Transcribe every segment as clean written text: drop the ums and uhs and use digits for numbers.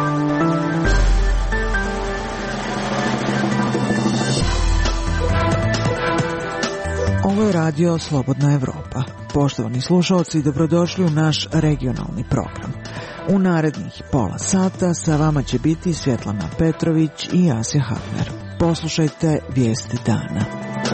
Ovo je radio Slobodna Evropa. Poštovani slušalci, dobrodošli u naš regionalni program. U narednih pola sata sa vama će biti Svjetlana Petrović i Asja Hafner. Poslušajte vijesti dana.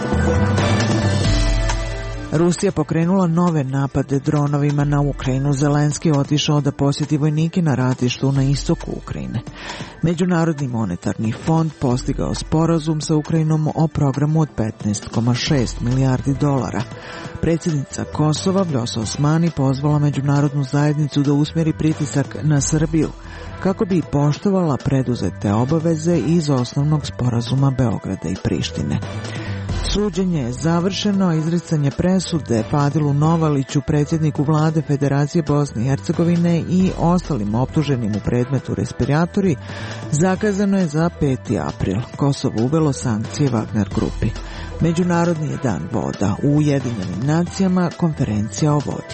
Rusija pokrenula nove napade dronovima na Ukrajinu. Zelenski je otišao da posjeti vojnike na ratištu na istoku Ukrajine. Međunarodni monetarni fond postigao sporazum sa Ukrajinom o programu od 15,6 milijardi dolara. Predsjednica Kosova Vljosa Osmani pozvala međunarodnu zajednicu da usmjeri pritisak na Srbiju kako bi poštovala preduzete obaveze iz osnovnog sporazuma Beograda i Prištine. Suđenje je završeno, a izricanje presude Fadilu Novaliću, predsjedniku vlade Federacije Bosne i Hercegovine i ostalim optuženim u predmetu respiratori, zakazano je za 5. april. Kosovo uvelo sankcije Wagner grupi. Međunarodni je dan voda. U Ujedinjenim nacijama konferencija o vodi.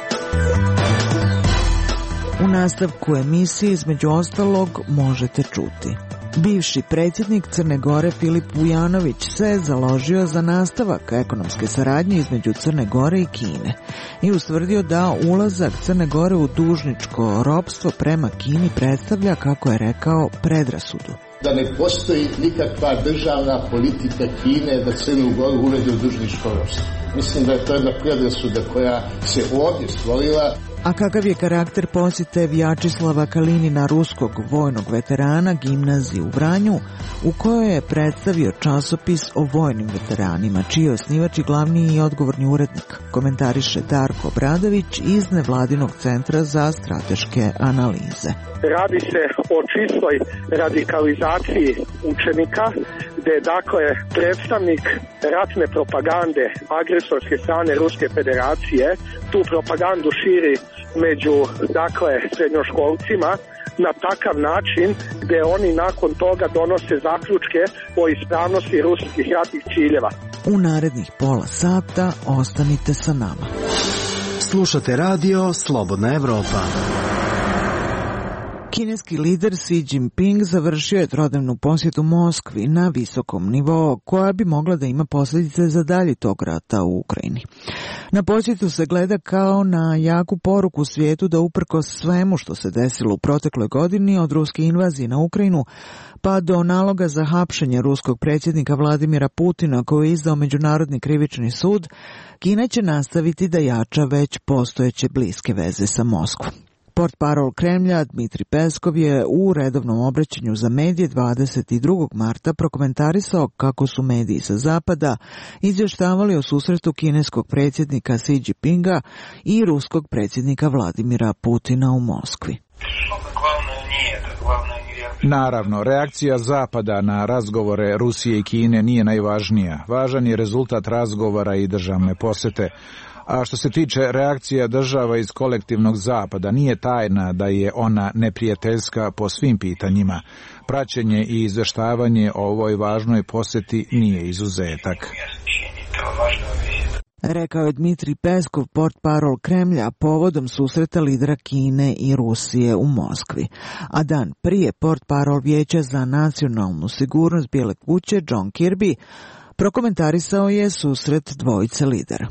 U nastavku emisije između ostalog možete čuti. Bivši predsjednik Crne Gore Filip Vujanović se založio za nastavak ekonomske saradnje između Crne Gore i Kine i ustvrdio da ulazak Crne Gore u dužničko ropstvo prema Kini predstavlja, kako je rekao, predrasudu. Da ne postoji nikakva državna politika Kine da Crnu Goru uvede u dužničko ropstvo. Mislim da je to jedna predrasuda koja se ovdje stvorila. A kakav je karakter posjete Vjačislava Kalinina, ruskog vojnog veterana, gimnaziji u Vranju, u kojoj je predstavio časopis o vojnim veteranima, čiji je osnivač i glavni i odgovorni urednik, komentariše Darko Obradović iz Nevladinog centra za strateške analize. Radi se o čistoj radikalizaciji učenika, gdje je dakle predstavnik ratne propagande agresorske strane Ruske federacije tu propagandu širi među srednjoškolcima na takav način gdje oni nakon toga donose zaključke o ispravnosti ruskih ratnih ciljeva. U narednih pola sata ostanite sa nama. Slušate radio Slobodna Evropa. Kineski lider Xi Jinping završio je trodnevnu posjetu Moskvi na visokom nivou, koja bi mogla da ima posljedice za dalji tok rata u Ukrajini. Na posjetu se gleda kao na jaku poruku svijetu da uprkos svemu što se desilo u protekloj godini, od ruske invazije na Ukrajinu pa do naloga za hapšenje ruskog predsjednika Vladimira Putina koji je izdao Međunarodni krivični sud, Kina će nastaviti da jača već postojeće bliske veze sa Moskvom. Portparol Kremlja Dmitri Peskov je u redovnom obraćanju za medije 22. marta prokomentarisao kako su mediji sa zapada izvještavali o susretu kineskog predsjednika Xi Jinpinga i ruskog predsjednika Vladimira Putina u Moskvi. Naravno, reakcija Zapada na razgovore Rusije i Kine nije najvažnija. Važan je rezultat razgovora i državne posjete. A što se tiče reakcija država iz kolektivnog Zapada, nije tajna da je ona neprijateljska po svim pitanjima. Praćenje i izvještavanje o ovoj važnoj posjeti nije izuzetak. Rekao je Dmitri Peskov, portparol Kremlja, povodom susreta lidera Kine i Rusije u Moskvi. A dan prije portparol Vijeća za nacionalnu sigurnost Bijele kuće John Kirby prokomentarisao je susret dvojice lidera.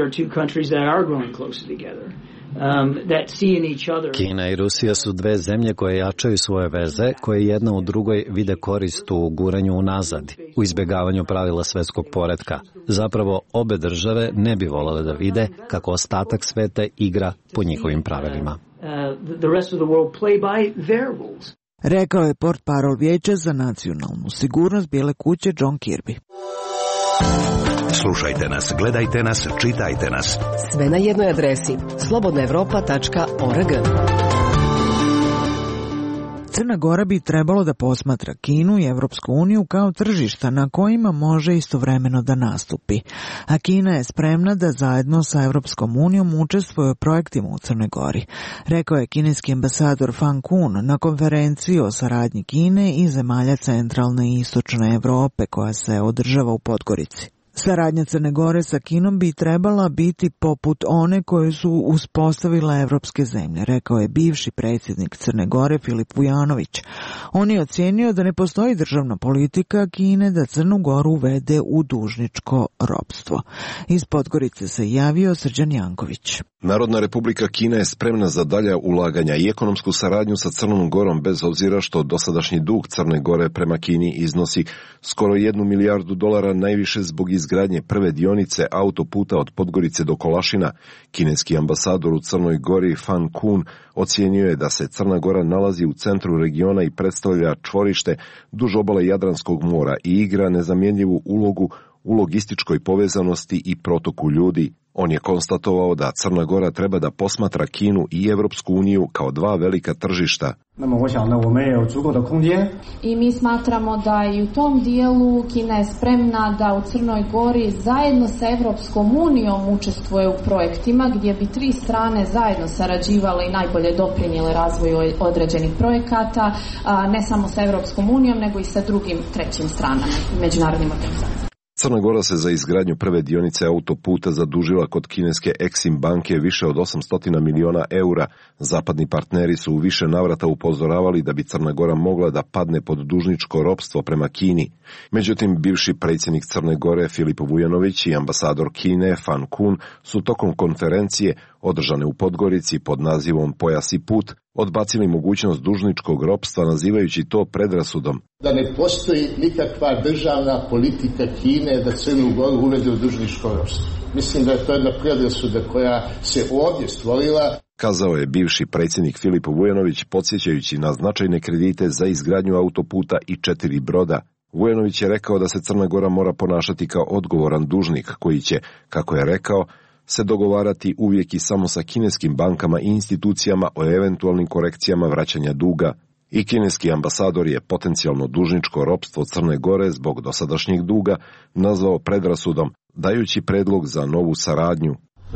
Kina i Rusija su dve zemlje koje jačaju svoje veze, koje jedna u drugoj vide korist u guranju unazad, u izbjegavanju pravila svjetskog poretka. Zapravo, obe države ne bi volele da vide kako ostatak sveta igra po njihovim pravilima. Rekao je portparol Vijeća za nacionalnu sigurnost Bijele kuće John Kirby. Slušajte nas, gledajte nas, čitajte nas. Sve na jednoj adresi slobodnaevropa.org. Crna Gora bi trebalo da posmatra Kinu i Evropsku uniju kao tržišta na kojima može istovremeno da nastupi. A Kina je spremna da zajedno sa Evropskom unijom učestvuje u projektima u Crnoj Gori, rekao je kineski ambasador Fan Kun na konferenciji o saradnji Kine i zemalja centralne i istočne Evrope koja se održava u Podgorici. Saradnja Crne Gore sa Kinom bi trebala biti poput one koje su uspostavile evropske zemlje, rekao je bivši predsjednik Crne Gore Filip Vujanović. On je ocijenio da ne postoji državna politika Kine da Crnu Goru uvede u dužničko ropstvo. Iz Podgorice se javio Srđan Janković. Narodna Republika Kina je spremna za dalja ulaganja i ekonomsku saradnju sa Crnom Gorom bez obzira što dosadašnji dug Crne Gore prema Kini iznosi skoro $1 milijardu, najviše zbog izgradnje prve dionice autoputa od Podgorice do Kolašina. Kineski ambasador u Crnoj Gori Fan Kun ocijenio je da se Crna Gora nalazi u centru regiona i predstavlja čvorište duž obale Jadranskog mora i igra nezamjenjivu ulogu u logističkoj povezanosti i protoku ljudi. On je konstatovao da Crna Gora treba da posmatra Kinu i Evropsku uniju kao dva velika tržišta. I mi smatramo da i u tom dijelu Kina je spremna da u Crnoj Gori zajedno sa Evropskom unijom učestvuje u projektima gdje bi tri strane zajedno sarađivale i najbolje doprinijele razvoju određenih projekata, ne samo sa Evropskom unijom nego i sa drugim trećim stranama i međunarodnim organizacijama. Crna Gora se za izgradnju prve dionice autoputa zadužila kod kineske Exim banke više od 800 miliona eura. Zapadni partneri su u više navrata upozoravali da bi Crna Gora mogla da padne pod dužničko ropstvo prema Kini. Međutim, bivši predsjednik Crne Gore Filip Vujanović i ambasador Kine Fan Kun su tokom konferencije održane u Podgorici pod nazivom Pojas i put odbacili mogućnost dužničkog ropstva nazivajući to predrasudom. Da ne postoji nikakva državna politika Kine da Crnu Goru uvede u dužničko ropstvo. Mislim da je to jedna predrasuda koja se ovdje stvorila. Kazao je bivši predsjednik Filip Vujanović podsjećajući na značajne kredite za izgradnju autoputa i 4 broda. Vujanović je rekao da se Crna Gora mora ponašati kao odgovoran dužnik koji će, kako je rekao, se dogovarati uvijek i samo sa kineskim bankama i institucijama o eventualnim korekcijama vraćanja duga. I kineski ambasador je potencijalno dužničko ropstvo Crne Gore zbog dosadašnjeg duga nazvao predrasudom, dajući predlog za novu saradnju.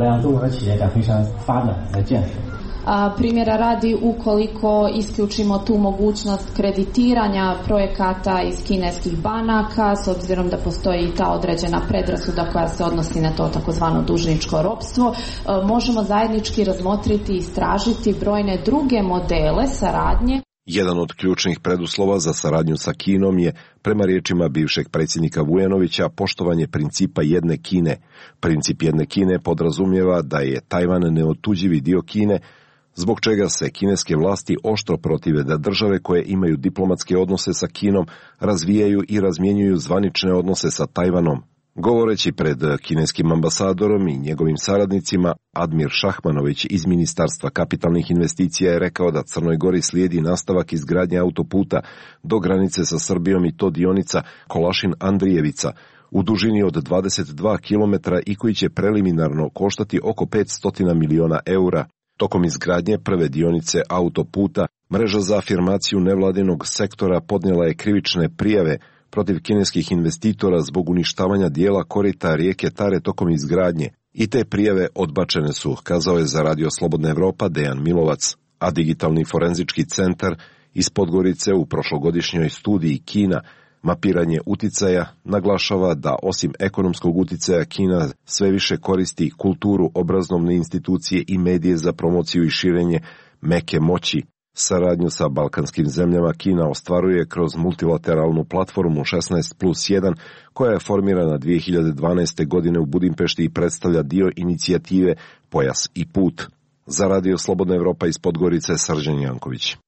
Primjera radi, ukoliko isključimo tu mogućnost kreditiranja projekata iz kineskih banaka, s obzirom da postoji i ta određena predrasuda koja se odnosi na to takozvano dužničko ropstvo, možemo zajednički razmotriti i istražiti brojne druge modele saradnje. Jedan od ključnih preduslova za saradnju sa Kinom je, prema riječima bivšeg predsjednika Vujanovića, poštovanje principa jedne Kine. Princip jedne Kine podrazumijeva da je Tajvan neotuđivi dio Kine, zbog čega se kineske vlasti oštro protive da države koje imaju diplomatske odnose sa Kinom razvijaju i razmjenjuju zvanične odnose sa Tajvanom. Govoreći pred kineskim ambasadorom i njegovim saradnicima, Admir Šahmanović iz Ministarstva kapitalnih investicija je rekao da Crnoj Gori slijedi nastavak izgradnje autoputa do granice sa Srbijom i to dionica Kolašin-Andrijevica u dužini od 22 km i koji će preliminarno koštati oko 500 miliona eura. Tokom izgradnje prve dionice autoputa, mreža za afirmaciju nevladinog sektora podnijela je krivične prijave protiv kineskih investitora zbog uništavanja dijela korita rijeke Tare tokom izgradnje. I te prijave odbačene su, kazao je za Radio Slobodna Evropa Dejan Milovac, a Digitalni forenzički centar iz Podgorice u prošlogodišnjoj studiji Kina Mapiranje uticaja naglašava da osim ekonomskog uticaja Kina sve više koristi kulturu, obrazovne institucije i medije za promociju i širenje meke moći. Saradnju sa balkanskim zemljama Kina ostvaruje kroz multilateralnu platformu 16+1 koja je formirana 2012. godine u Budimpešti i predstavlja dio inicijative Pojas i put. Za Radio Slobodna Evropa iz Podgorice Srđan Janković.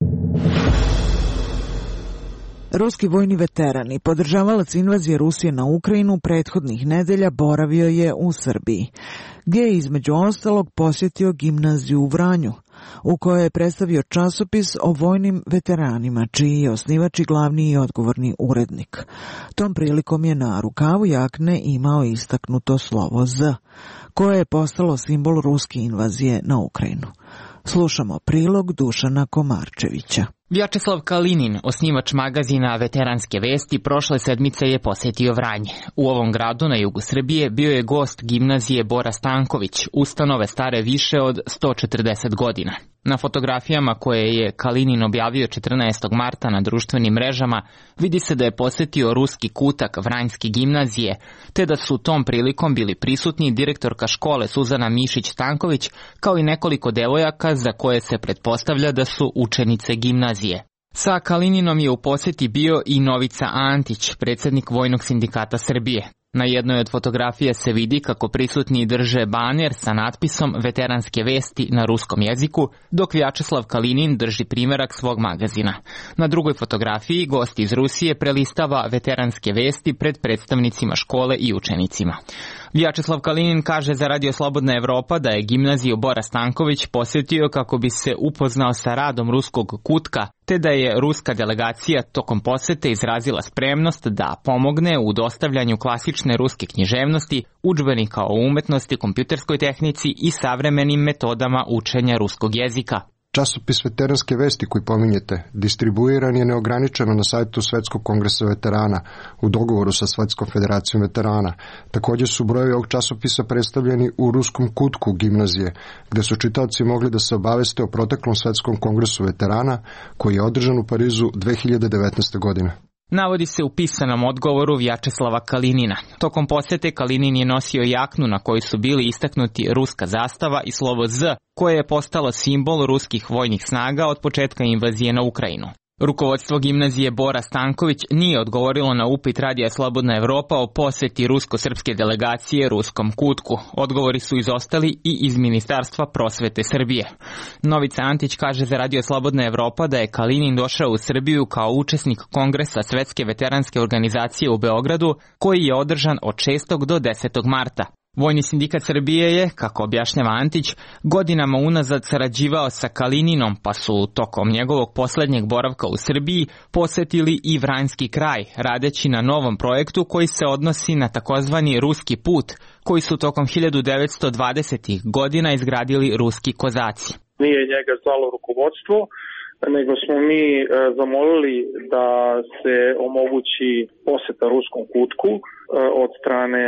Ruski vojni veteran i podržavalac invazije Rusije na Ukrajinu prethodnih nedelja boravio je u Srbiji, gdje je između ostalog posjetio gimnaziju u Vranju, u kojoj je predstavio časopis o vojnim veteranima, čiji je osnivač i glavni i odgovorni urednik. Tom prilikom je na rukavu jakne imao istaknuto slovo Z, koje je postalo simbol ruske invazije na Ukrajinu. Slušamo prilog Dušana Komarčevića. Vjačeslav Kalinin, osnivač magazina Veteranske vesti, prošle sedmice je posjetio Vranje. U ovom gradu na jugu Srbije bio je gost gimnazije Bora Stanković, ustanove stare više od 140 godina. Na fotografijama koje je Kalinin objavio 14. marta na društvenim mrežama vidi se da je posetio ruski kutak Vranjske gimnazije, te da su tom prilikom bili prisutni direktorka škole Suzana Mišić-Stanković, kao i nekoliko devojaka za koje se pretpostavlja da su učenice gimnazije. Sa Kalininom je u poseti bio i Novica Antić, predsjednik Vojnog sindikata Srbije. Na jednoj od fotografija se vidi kako prisutni drže baner sa natpisom Veteranske vesti na ruskom jeziku, dok Vjačeslav Kalinin drži primerak svog magazina. Na drugoj fotografiji gost iz Rusije prelistava Veteranske vesti pred predstavnicima škole i učenicima. Vjačeslav Kalinin kaže za Radio Slobodna Evropa da je gimnaziju Bora Stanković posjetio kako bi se upoznao sa radom ruskog kutka, te da je ruska delegacija tokom posete izrazila spremnost da pomogne u dostavljanju klasične ruske književnosti, udžbenika o umetnosti, kompjuterskoj tehnici i savremenim metodama učenja ruskog jezika. Časopis Veteranske vesti koji pominjete distribuiran je neograničeno na sajtu Svetskog kongresa veterana u dogovoru sa Svetskom federacijom veterana. Također su brojevi ovog časopisa predstavljeni u ruskom kutku gimnazije, gde su čitaoci mogli da se obaveste o proteklom Svetskom kongresu veterana koji je održan u Parizu 2019. godine. Navodi se u pisanom odgovoru Vjačeslava Kalinina. Tokom posete Kalinin je nosio jaknu na kojoj su bili istaknuti ruska zastava i slovo Z, koje je postalo simbol ruskih vojnih snaga od početka invazije na Ukrajinu. Rukovodstvo gimnazije Bora Stanković nije odgovorilo na upit Radija Slobodna Evropa o poseti rusko-srpske delegacije ruskom kutku. Odgovori su izostali i iz Ministarstva prosvete Srbije. Novica Antić kaže za Radio Slobodna Evropa da je Kalinin došao u Srbiju kao učesnik kongresa Svetske veteranske organizacije u Beogradu, koji je održan od 6. do 10. marta. Vojni sindikat Srbije je, kako objašnjava Antić, godinama unazad sarađivao sa Kalininom, pa su tokom njegovog posljednjeg boravka u Srbiji posetili i Vranjski kraj, radeći na novom projektu koji se odnosi na takozvani ruski put, koji su tokom 1920. godina izgradili ruski kozaci. Nije njega zvalo rukovodstvo, nego smo mi zamolili da se omogući poseta ruskom kutku od strane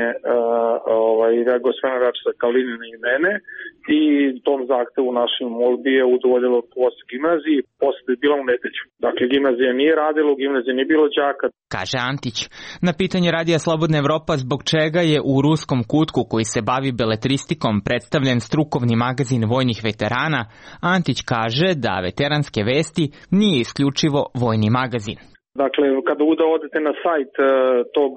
gospodina Vjačeslava Kalinina i mene, i tom zahtevu našim molbi je udovoljilo rukovodstvo gimnaziji. Poseta je bila u nedelju. Dakle, gimnazija nije radila, u gimnaziji nije bilo đaka. Kaže Antić. Na pitanje Radija Slobodna Evropa zbog čega je u ruskom kutku koji se bavi beletristikom predstavljen strukovni magazin vojnih veterana, Antić kaže da Veteranske vesti nije isključivo vojni magazin. Dakle, kada odete na sajt tog,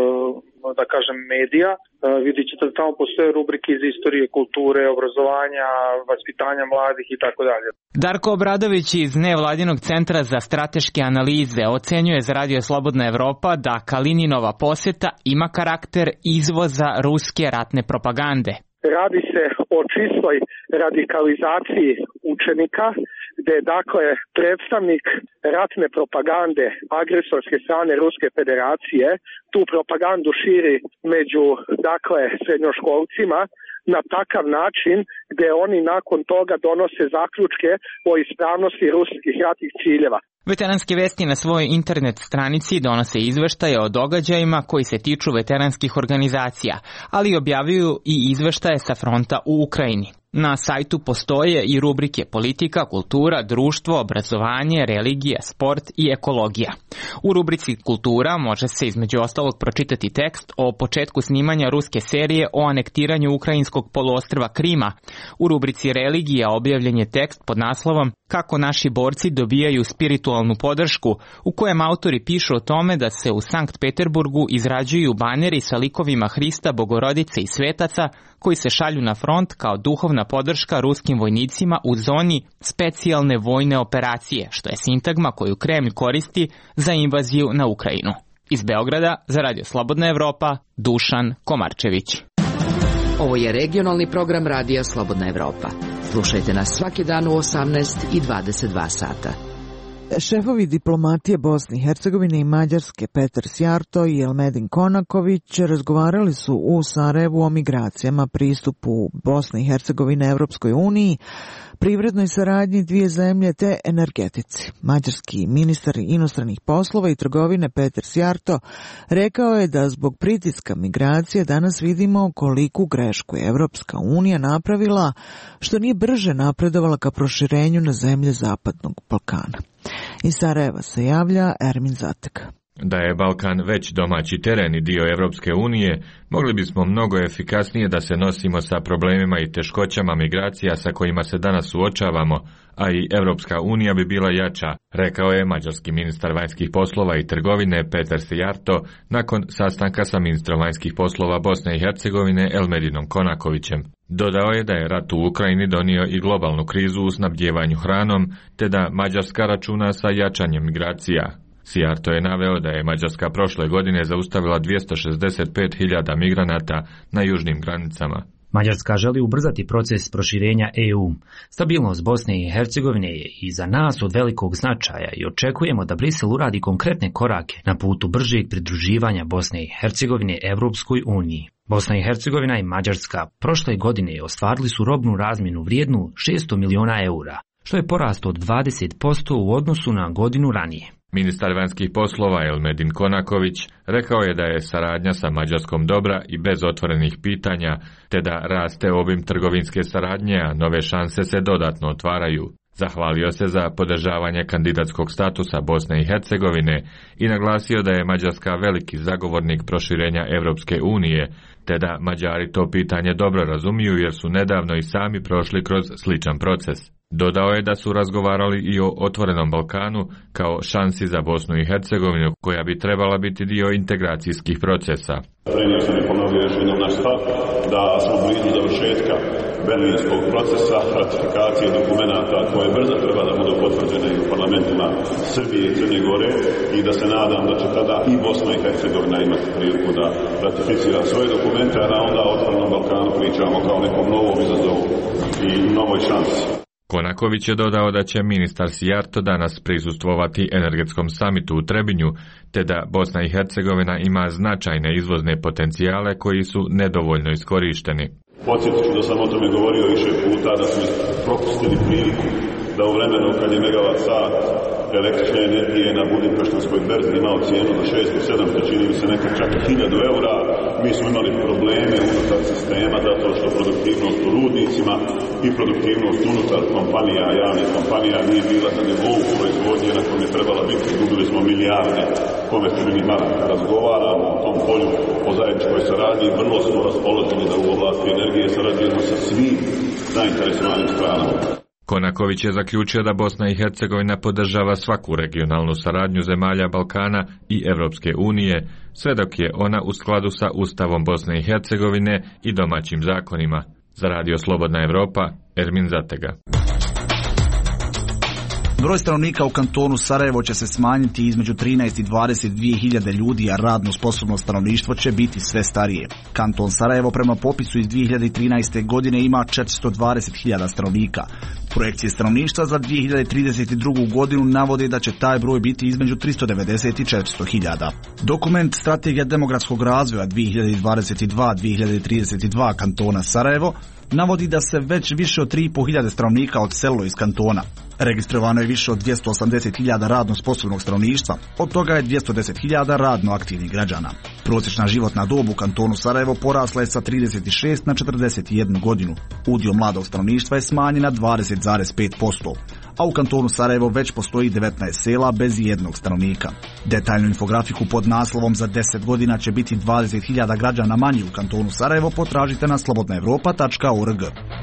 da kažem, medija, vidjet ćete da tamo postoje rubrike iz istorije, kulture, obrazovanja, vaspitanja mladih i tako dalje. Darko Obradović iz Nevladinog centra za strateške analize ocenjuje za Radio Slobodna Evropa da Kalininova posjeta ima karakter izvoza ruske ratne propagande. Radi se o čistoj radikalizaciji učenika, gde je dakle predstavnik ratne propagande agresorske strane Ruske federacije tu propagandu širi među dakle srednjoškolcima na takav način gde oni nakon toga donose zaključke o ispravnosti ruskih ratnih ciljeva. Veteranske vesti na svojoj internet stranici donose izveštaje o događajima koji se tiču veteranskih organizacija, ali objavljuju i izveštaje sa fronta u Ukrajini. Na sajtu postoje i rubrike politika, kultura, društvo, obrazovanje, religija, sport i ekologija. U rubrici kultura može se između ostalog pročitati tekst o početku snimanja ruske serije o anektiranju ukrajinskog poluostrva Krima. U rubrici religija objavljen je tekst pod naslovom Kako naši borci dobijaju spiritualnu podršku, u kojem autori pišu o tome da se u Sankt Peterburgu izrađuju baneri sa likovima Hrista, Bogorodice i svetaca koji se šalju na front kao duhovna podrška ruskim vojnicima u zoni specijalne vojne operacije, što je sintagma koju Kremlj koristi za invaziju na Ukrajinu. Iz Beograda za Radio Slobodna Evropa, Dušan Komarčević. Ovo je regionalni program Radija Slobodna Evropa. Slušajte nas svaki dan u 18 i 22 sata. Šefovi diplomatije Bosne i Hercegovine i Mađarske Petar Sjarto i Elmedin Konaković razgovarali su u Sarajevu o migracijama, pristupu Bosne i Hercegovine Evropskoj uniji, privrednoj saradnji dvije zemlje te energetici. Mađarski ministar inostranih poslova i trgovine Petar Sjarto rekao je da zbog pritiska migracije danas vidimo koliku grešku je Evropska unija napravila što nije brže napredovala ka proširenju na zemlje Zapadnog Balkana. Iz Sarajeva se javlja Ermin Zatek. Da je Balkan već domaći teren i dio Evropske unije, mogli bismo mnogo efikasnije da se nosimo sa problemima i teškoćama migracija sa kojima se danas suočavamo, a i Evropska unija bi bila jača, rekao je mađarski ministar vanjskih poslova i trgovine Petar Sjarto nakon sastanka sa ministrom vanjskih poslova Bosne i Hercegovine Elmedinom Konakovićem. Dodao je da je rat u Ukrajini donio i globalnu krizu u snabdjevanju hranom, te da Mađarska računa sa jačanjem migracija. Sjarto je naveo da je Mađarska prošle godine zaustavila 265.000 migranata na južnim granicama. Mađarska želi ubrzati proces proširenja EU. Stabilnost Bosne i Hercegovine je i za nas od velikog značaja i očekujemo da Brisel uradi konkretne korake na putu bržeg pridruživanja Bosne i Hercegovine Evropskoj uniji. Bosna i Hercegovina i Mađarska prošle godine ostvarili su robnu razmjenu vrijednu 600 miliona eura, što je porast od 20% u odnosu na godinu ranije. Ministar vanjskih poslova Elmedin Konaković rekao je da je saradnja sa Mađarskom dobra i bez otvorenih pitanja, te da raste obim trgovinske saradnje, a nove šanse se dodatno otvaraju. Zahvalio se za podržavanje kandidatskog statusa Bosne i Hercegovine i naglasio da je Mađarska veliki zagovornik proširenja Evropske unije, te da Mađari to pitanje dobro razumiju jer su nedavno i sami prošli kroz sličan proces. Dodao je da su razgovarali i o otvorenom Balkanu kao šansi za Bosnu i Hercegovinu, koja bi trebala biti dio integracijskih procesa. Prenio sam i ponovio još jednom naš stav da smo blizu završetka berlinskog procesa, ratifikacije dokumenata koje brzo treba da budu potvrđene i u parlamentima Srbije i Crne Gore i da se nadam da će tada i Bosna i Hercegovina imati priliku da ratificira svoje dokumente, a da onda o otvorenom Balkanu pričamo kao nekom novom izazovu i novoj šansi. Konaković je dodao da će ministar Sjarto danas prisustvovati energetskom samitu u Trebinju, te da Bosna i Hercegovina ima značajne izvozne potencijale koji su nedovoljno iskorišteni. Podsjetit ću da sam o tome govorio više puta, da smo propustili priliku da u vremenu kad je megavat sat električne energije na Budimpeštanskoj berzi imao cijenu do 600-700, čini mi se nekad čak 1000 eura, mi smo imali probleme unutar sistema zato što produktivnost u rudnicima i produktivnost unutar kompanija, javnih kompanija nije bila na nivou proizvodnje na kojem je trebala biti. Gubili smo milijarde konvertibilnih maraka. Razgovaramo o tom polju o zajedničkoj saradnji i vrlo smo raspoloženi da u oblasti energije sarađujemo sa svim zainteresovanim stranama. Konaković je zaključio da Bosna i Hercegovina podržava svaku regionalnu saradnju zemalja Balkana i Evropske unije, sve dok je ona u skladu sa Ustavom Bosne i Hercegovine i domaćim zakonima. Za Radio Slobodna Evropa, Ermin Zatega. Broj stanovnika u kantonu Sarajevo će se smanjiti između 13 i 22 hiljade ljudi, a radno sposobno stanovništvo će biti sve starije. Kanton Sarajevo prema popisu iz 2013. godine ima 420 hiljada stanovnika. Projekcije stanovništva za 2032. godinu navode da će taj broj biti između 390 i 400 hiljada. Dokument Strategija demografskog razvoja 2022-2032 kantona Sarajevo navodi da se već više od 3.500 stanovnika odselilo iz kantona. Registrovano je više od 280.000 radno sposobnog stanovništva, od toga je 210.000 radno aktivnih građana. Prosječna životna dob u kantonu Sarajevo porasla je sa 36 na 41 godinu. Udio mladog stanovništva je smanjen na 20,5%, a u kantonu Sarajevo već postoji 19 sela bez jednog stanovnika. Detaljnu infografiku pod naslovom za 10 godina će biti 20.000 građana manje u kantonu Sarajevo potražite na slobodnaevropa.org.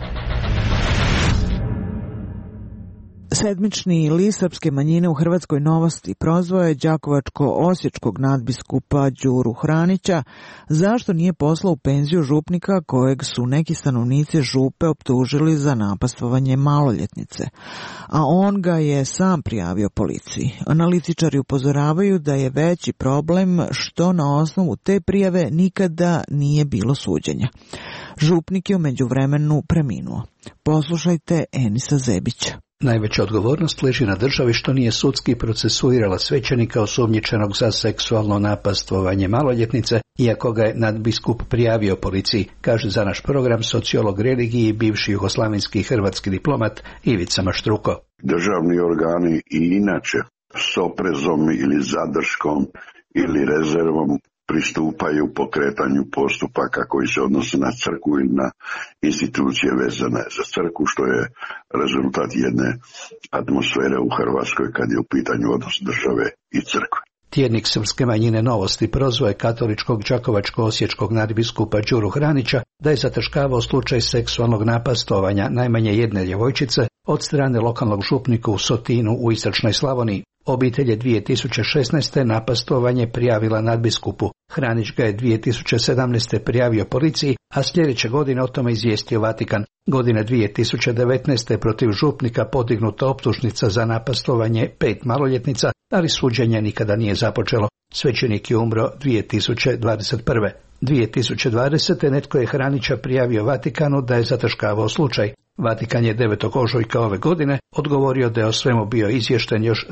Sedmični list srpske manjine u Hrvatskoj Novosti prozvao je đakovačko-osječkog nadbiskupa Đuru Hranića zašto nije poslao u penziju župnika kojeg su neki stanovnici župe optužili za napastvovanje maloljetnice, a on ga je sam prijavio policiji. Analitičari upozoravaju da je veći problem što na osnovu te prijave nikada nije bilo suđenja. Župnik je u međuvremenu preminuo. Poslušajte Enisa Zebića. Najveća odgovornost leži na državi što nije sudski procesuirala svećenika osumnjičenog za seksualno napastvovanje maloljetnice, iako ga je nadbiskup prijavio policiji, kaže za naš program sociolog religiji i bivši jugoslavenski hrvatski diplomat Ivica Maštruko. Državni organi i inače s oprezom ili zadrškom ili rezervom pristupaju pokretanju postupaka koji se odnose na crkvu ili na institucije vezane za crkvu, što je rezultat jedne atmosfere u Hrvatskoj kad je u pitanju odnos države i crkve. Tjednik srpske manjine Novosti prozvao je katoličkog đakovačko-osječkog nadbiskupa Đuru Hranića da je zataškavao slučaj seksualnog napastovanja najmanje jedne djevojčice od strane lokalnog župnika u Sotinu u istočnoj Slavoniji. Obitelj je 2016. napastovanje prijavila nadbiskupu. Hranić ga je 2017. prijavio policiji, a sljedeće godine o tome izvijestio Vatikan. Godine 2019. protiv župnika podignuta optužnica za napastovanje 5 maloljetnica, ali suđenje nikada nije započelo. Svećenik je umro 2021. 2020. netko je Hranića prijavio Vatikanu da je zataškavao slučaj. Vatikan je 9. ožujka ove godine odgovorio da je o svemu bio izvješten još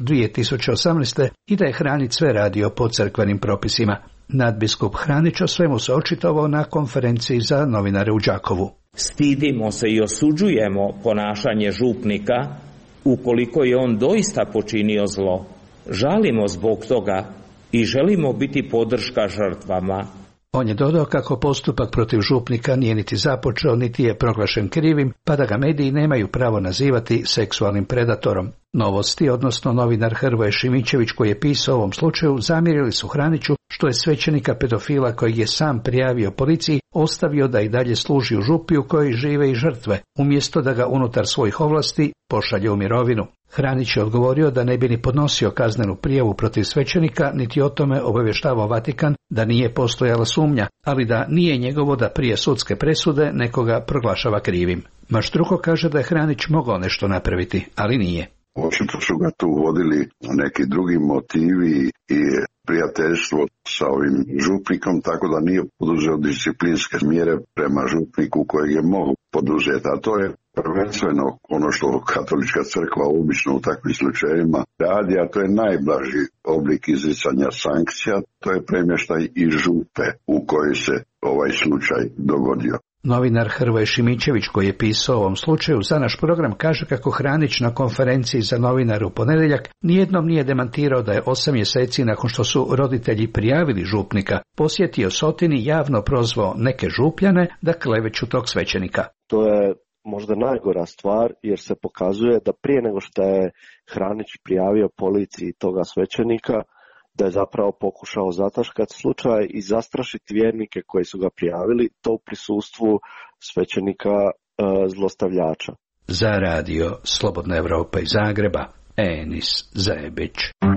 2018. i da je Hranić sve radio po crkvenim propisima. Nadbiskup Hranić o svemu se očitovao na konferenciji za novinare u Đakovu. Stidimo se i osuđujemo ponašanje župnika ukoliko je on doista počinio zlo. Žalimo zbog toga i želimo biti podrška žrtvama. On je dodao kako postupak protiv župnika nije niti započeo, niti je proglašen krivim, pa da ga mediji nemaju pravo nazivati seksualnim predatorom. Novosti, odnosno novinar Hrvoje Šimićević koji je pisao o ovom slučaju, zamjerili su Hraniću što je svećenika pedofila kojeg je sam prijavio policiji ostavio da i dalje služi u župi u kojoj žive i žrtve, umjesto da ga unutar svojih ovlasti pošalje u mirovinu. Hranić je odgovorio da ne bi ni podnosio kaznenu prijavu protiv svećenika, niti o tome obavještavao Vatikan da nije postojala sumnja, ali da nije njegovo da prije sudske presude nekoga proglašava krivim. Maštruko kaže da je Hranić mogao nešto napraviti, ali nije. Očito su ga tu vodili neki drugi motivi i prijateljstvo sa ovim župnikom, tako da nije poduzeo disciplinske mjere prema župniku kojeg je mogao poduzeti, a to je prvenstveno ono što katolička crkva obično u takvim slučajevima radi, a to je najblaži oblik izricanja sankcija, to je premještaj iz župe u kojoj se ovaj slučaj dogodio. Novinar Hrvoje Šimićević koji je pisao o ovom slučaju za naš program kaže kako Hranić na konferenciji za novinare u ponedjeljak nijednom nije demantirao da je 8 mjeseci nakon što su roditelji prijavili župnika posjetio Sotin i javno prozvao neke župljane da kleveću tog svećenika. To je možda najgora stvar jer se pokazuje da prije nego što je Hranić prijavio policiji toga svećenika, da je zapravo pokušao zataškati slučaj i zastrašiti vjernike koji su ga prijavili, to u prisustvu svećenika zlostavljača. Za radio Slobodna Evropa iz Zagreba, Enis Zajebić.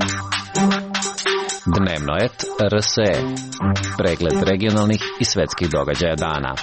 Dnevno et RSE. Pregled regionalnih i svetskih događaja dana.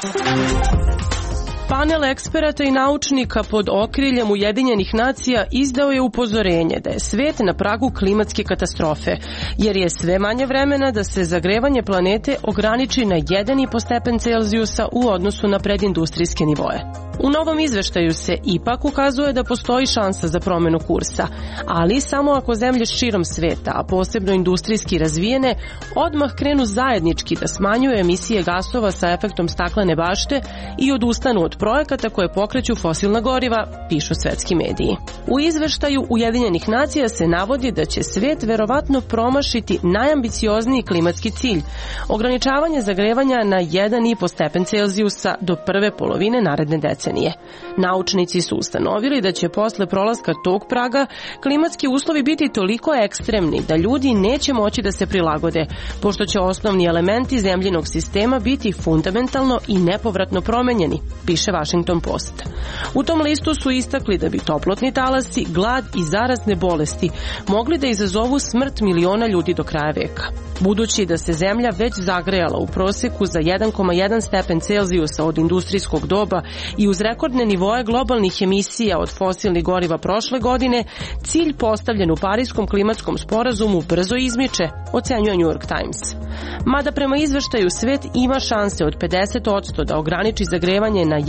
Panel eksperata i naučnika pod okriljem Ujedinjenih nacija izdao je upozorenje da je svet na pragu klimatske katastrofe, jer je sve manje vremena da se zagrevanje planete ograniči na 1,5 stepen Celzijusa u odnosu na predindustrijske nivoe. U novom izveštaju se ipak ukazuje da postoji šansa za promjenu kursa, ali samo ako zemlje širom sveta, a posebno industrijski razvijene, odmah krenu zajednički da smanjuju emisije gasova sa efektom staklene bašte i odustanu od projekata koje pokreću fosilna goriva, pišu svetski mediji. U izveštaju Ujedinjenih nacija se navodi da će svet verovatno promašiti najambiciozniji klimatski cilj, ograničavanje zagrevanja na 1,5 stepen Celzijusa do prve polovine naredne decenije. Naučnici su ustanovili da će posle prolaska tog praga klimatski uslovi biti toliko ekstremni da ljudi neće moći da se prilagode, pošto će osnovni elementi zemljinog sistema biti fundamentalno i nepovratno promenjeni, piše Washington Post. U tom listu su istakli da bi toplotni talasi, glad i zarazne bolesti mogli da izazovu smrt miliona ljudi do kraja veka. Budući da se zemlja već zagrejala u proseku za 1,1 stepen Celzijusa od industrijskog doba i uz rekordne nivoe globalnih emisija od fosilnih goriva prošle godine, cilj postavljen u Parijskom klimatskom sporazumu brzo izmiče, ocenjuje New York Times. Mada prema izveštaju svet ima šanse od 50% da ograniči zagrevanje na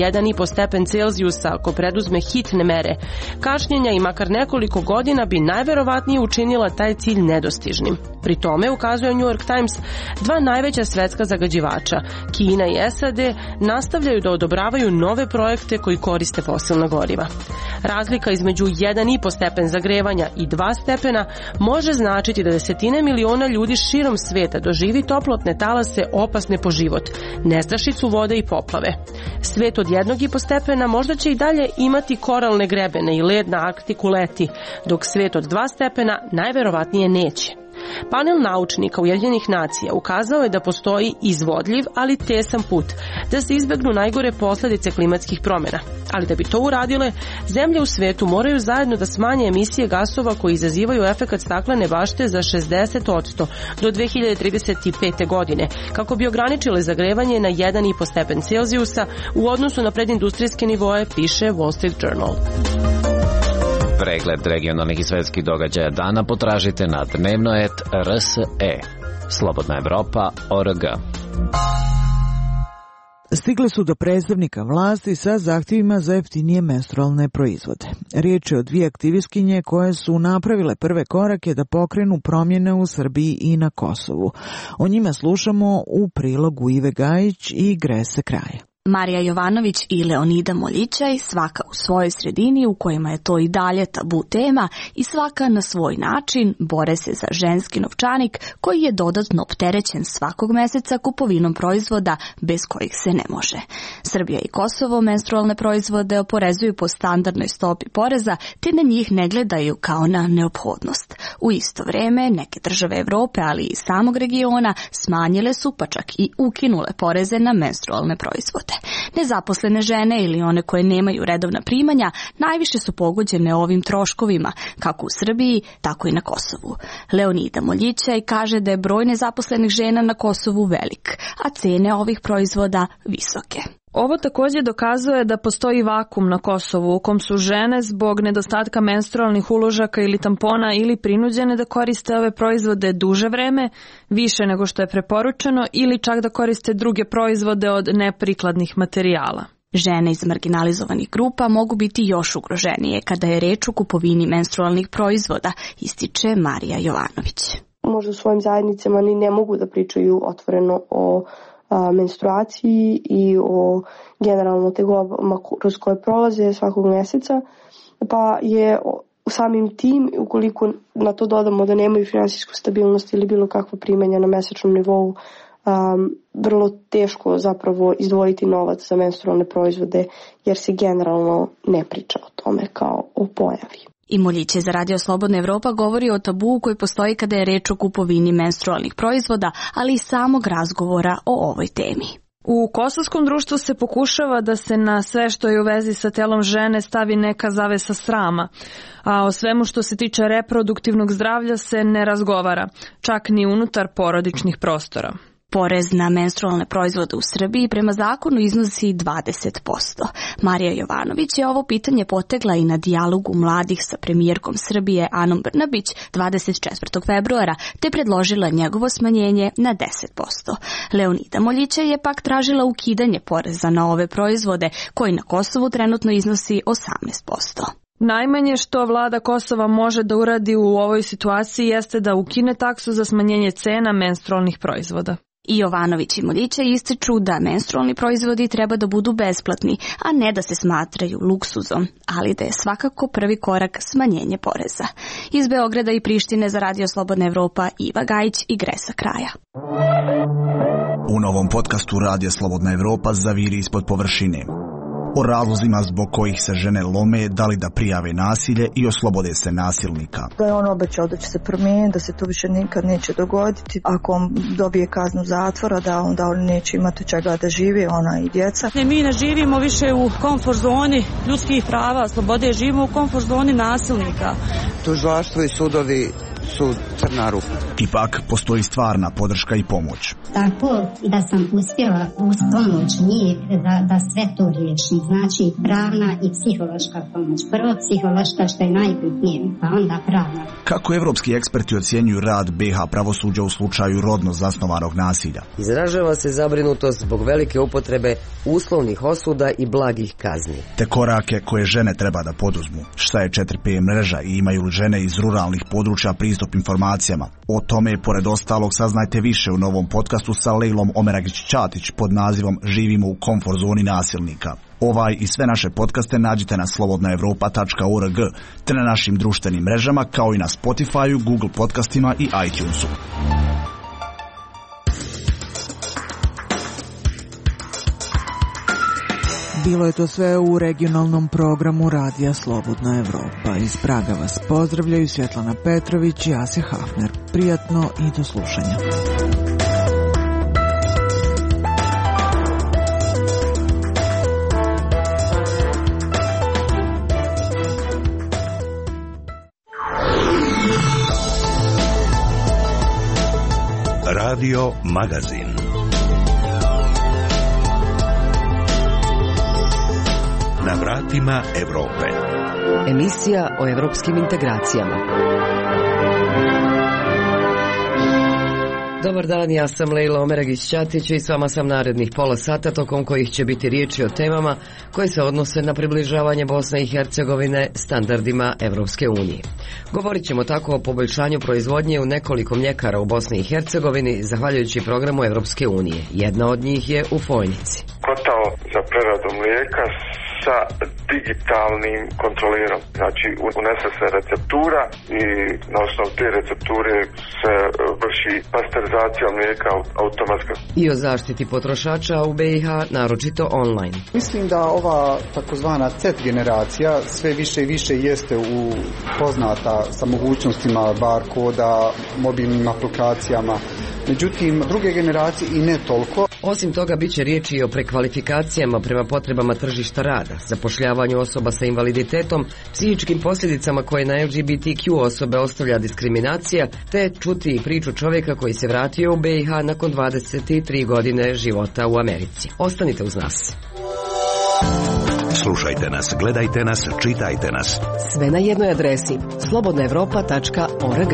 1,5 stepen Celzijusa ako preduzme hitne mere. Kašnjenja i makar nekoliko godina bi najverovatnije učinila taj cilj nedostižnim. Pri tome, ukazuje New York Times, dva najveća svetska zagađivača, Kina i SAD, nastavljaju da odobravaju nove projekte koji koriste fosilna goriva. Razlika između 1,5 stepen zagrevanja i 2 stepena može značiti da desetine miliona ljudi širom sveta doživi toplotne talase opasne po život, nestašicu vode i poplave. Svet od 1,5 stepena možda će i dalje imati koralne grebene i led na Arktiku leti, dok svet od 2 stepena najverovatnije neće. Panel naučnika Ujedinjenih nacija ukazao je da postoji izvodljiv, ali tesan put da se izbegnu najgore posledice klimatskih promjena. Ali da bi to uradile, zemlje u svetu moraju zajedno da smanje emisije gasova koji izazivaju efekat staklene bašte za 60% do 2035. godine, kako bi ograničile zagrevanje na 1,5 stepen Celzijusa u odnosu na predindustrijske nivoe, piše Wall Street Journal. Pregled regionalnih i svetskih događaja dana potražite na dnevno.rs.e. Slobodna Evropa.org. Stigli su do predstavnika vlasti sa zahtjevima za jeftinije menstrualne proizvode. Riječ je o dvije aktivistkinje koje su napravile prve korake da pokrenu promjene u Srbiji i na Kosovu. O njima slušamo u prilogu Ive Gajić i Grese Kraja. Marija Jovanović i Leonida Moljićaj, svaka u svojoj sredini u kojima je to i dalje tabu tema i svaka na svoj način bore se za ženski novčanik koji je dodatno opterećen svakog meseca kupovinom proizvoda bez kojih se ne može. Srbija i Kosovo menstrualne proizvode oporezuju po standardnoj stopi poreza te na njih ne gledaju kao na neophodnost. U isto vrijeme neke države Evrope, ali i samog regiona, smanjile su pa čak i ukinule poreze na menstrualne proizvode. Nezaposlene žene ili one koje nemaju redovna primanja najviše su pogođene ovim troškovima, kako u Srbiji, tako i na Kosovu. Leonida Moljićaj kaže da je broj nezaposlenih žena na Kosovu velik, a cene ovih proizvoda visoke. Ovo također dokazuje da postoji vakum na Kosovu u kom su žene zbog nedostatka menstrualnih uložaka ili tampona ili prinuđene da koriste ove proizvode duže vreme, više nego što je preporučeno, ili čak da koriste druge proizvode od neprikladnih materijala. Žene iz marginalizovanih grupa mogu biti još ugroženije kada je reč o kupovini menstrualnih proizvoda, ističe Marija Jovanović. Možda u svojim zajednicama ni ne mogu da pričaju otvoreno o menstruaciji i o generalno tegobama kroz koje prolaze svakog mjeseca, pa je samim tim, ukoliko na to dodamo da nemaju finansijsku stabilnost ili bilo kakva primanja na mjesečnom nivou, vrlo teško zapravo izdvojiti novac za menstrualne proizvode jer se generalno ne priča o tome kao o pojavi. I Moljićaj za Radio Slobodna Evropa govori o tabu koji postoji kada je reč o kupovini menstrualnih proizvoda, ali i samog razgovora o ovoj temi. U kosovskom društvu se pokušava da se na sve što je u vezi sa telom žene stavi neka zavesa srama, a o svemu što se tiče reproduktivnog zdravlja se ne razgovara, čak ni unutar porodičnih prostora. Porez na menstrualne proizvode u Srbiji prema zakonu iznosi 20%. Marija Jovanović je ovo pitanje potegla i na dijalogu mladih sa premijerkom Srbije Anom Brnabić 24. februara, te predložila njegovo smanjenje na 10%. Leonida Moljićaj je pak tražila ukidanje poreza na ove proizvode, koji na Kosovu trenutno iznosi 18%. Najmanje što vlada Kosova može da uradi u ovoj situaciji jeste da ukine taksu za smanjenje cena menstrualnih proizvoda. I Jovanović i Moljićaj ističu da menstrualni proizvodi treba da budu besplatni, a ne da se smatraju luksuzom, ali da je svakako prvi korak smanjenje poreza. Iz Beograda i Prištine za Radio Slobodna Evropa, Iva Gajić i Gresa Kraja. U novom podcastu Radio Slobodna Evropa zaviri ispod površine. O razlozima zbog kojih se žene lome, da li da prijave nasilje i oslobode se nasilnika. Da je on obećao da će se promijeniti, da se to više nikad neće dogoditi. Ako on dobije kaznu zatvora, da onda on neće imati čega da živi, ona i djeca. Mi ne živimo više u komfort zoni ljudskih prava, slobode, živimo u komfort zoni nasilnika. Tužilaštvo i sudovi su crna rupa. Ipak postoji stvarna podrška i pomoć. Tako da sam uspjela uz pomoć njih da sve to riješim. Znači pravna i psihološka pomoć. Prvo psihološka što je najbitnije, pa onda pravna. Kako evropski eksperti ocjenjuju rad BiH pravosuđa u slučaju rodno zasnovanog nasilja? Izražava se zabrinutost zbog velike upotrebe uslovnih osuda i blagih kazni. Te korake koje žene treba da poduzmu. Šta je 4P mreža i imaju li žene iz ruralnih područja pristup informacijama? O tome, pored ostalog, saznajte više u novom podcastu sa Lejlom Omeragić-Ćatić pod nazivom Živimo u komfort zoni nasilnika. Ovaj i sve naše podcaste nađite na slobodnaevropa.org te na našim društvenim mrežama kao i na Spotify, Google podcastima i iTunesu. Bilo je to sve u regionalnom programu Radija Slobodna Evropa. Iz Praga vas pozdravljaju Svjetlana Petrović i Asja Hafner. Prijatno i do slušanja. Radio Magazin. Na vratima Evrope. Emisija o evropskim integracijama. Dobar dan, ja sam Lejla Omeragić-Ćatić i s vama sam narednih pola sata tokom kojih će biti riječi o temama koje se odnose na približavanje Bosne i Hercegovine standardima Evropske unije. Govorit ćemo tako o poboljšanju proizvodnje u nekoliko mljekara u Bosni i Hercegovini zahvaljujući programu Evropske unije. Jedna od njih je u Fojnici. Kotao za preradu mlijeka sa digitalnim kontrolerom. Znači, unese se receptura i na osnovu te recepture se vrši pasterizacija mlijeka automatski. I o zaštiti potrošača u BiH, naročito online. Mislim da ova takozvana Z generacija sve više i više jeste poznata sa mogućnostima barkoda, mobilnim aplikacijama. Međutim, druge generacije i ne toliko. Osim toga, bit će riječi i o prekvalifikacijama prema potrebama tržišta rada, zapošljavanju osoba sa invaliditetom, psihičkim posljedicama koje na LGBTQ osobe ostavlja diskriminacija, te čuti priču čovjeka koji se vratio u BiH nakon 23 godine života u Americi. Ostanite uz nas. Slušajte nas, gledajte nas, čitajte nas. Sve na jednoj adresi slobodnaevropa.org.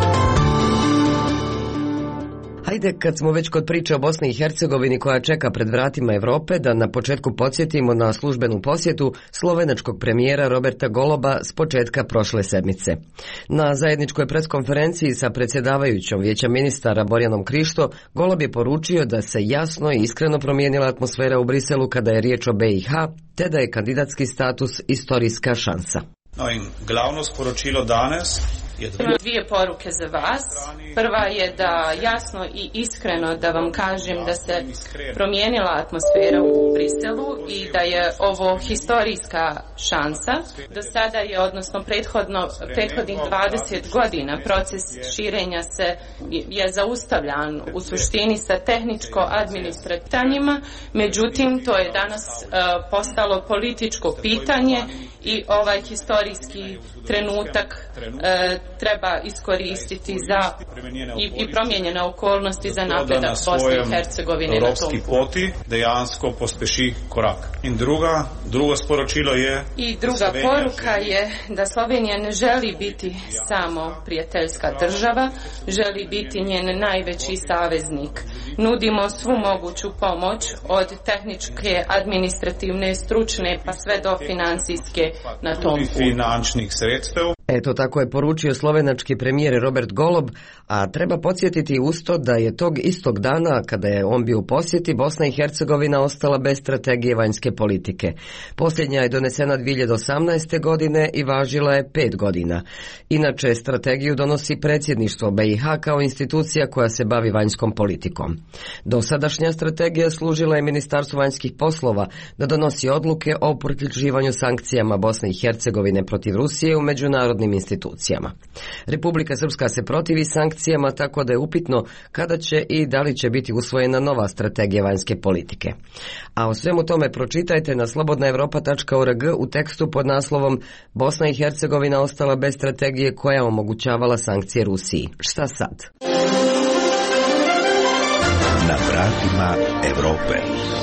Hajde, kad smo već kod priče o Bosni i Hercegovini koja čeka pred vratima Evrope, da na početku podsjetimo na službenu posjetu slovenačkog premijera Roberta Goloba s početka prošle sedmice. Na zajedničkoj preskonferenciji sa predsjedavajućom Vijeća ministara Borjanom Krišto, Golob je poručio da se jasno i iskreno promijenila atmosfera u Briselu kada je riječ o BiH, te da je kandidatski status istorijska šansa. No in glavno sporočilo danes. Imam dvije poruke za vas. Prva je da jasno i iskreno da vam kažem da se promijenila atmosfera u Briselu i da je ovo historijska šansa. Do sada je, odnosno prethodnih 20 godina proces širenja je zaustavljan u suštini sa tehničko-administrativnima, međutim to je danas postalo političko pitanje i ovaj historijski trenutak treba iskoristiti za i promijenjene okolnosti za napredak Bosne i Hercegovine na tom poti dejansko pospeši korak. In drugo sporočilo je i druga poruka je da Slovenija ne želi biti samo prijateljska država, želi biti njen najveći saveznik. Nudimo svu moguću pomoć od tehničke, administrativne, stručne pa sve do financijske na tom finančnih sredstev. Eto, tako je poručio slovenački premijer Robert Golob, a treba podsjetiti usto da je tog istog dana, kada je on bio u posjeti, Bosna i Hercegovina ostala bez strategije vanjske politike. Posljednja je donesena 2018. godine i važila je 5 godina. Inače, strategiju donosi predsjedništvo BiH kao institucija koja se bavi vanjskom politikom. Dosadašnja strategija služila je Ministarstvu vanjskih poslova da donosi odluke o potvrđivanju sankcijama Bosne i Hercegovine protiv Rusije u međunarodnom međunarodnim institucijama. Republika Srpska se protivi sankcijama, tako da je upitno kada će i da li će biti usvojena nova strategija vanjske politike. A o svemu tome pročitajte na slobodnaevropa.org u tekstu pod naslovom Bosna i Hercegovina ostala bez strategije koja je omogućavala sankcije Rusiji. Šta sad? Na vratima Evrope.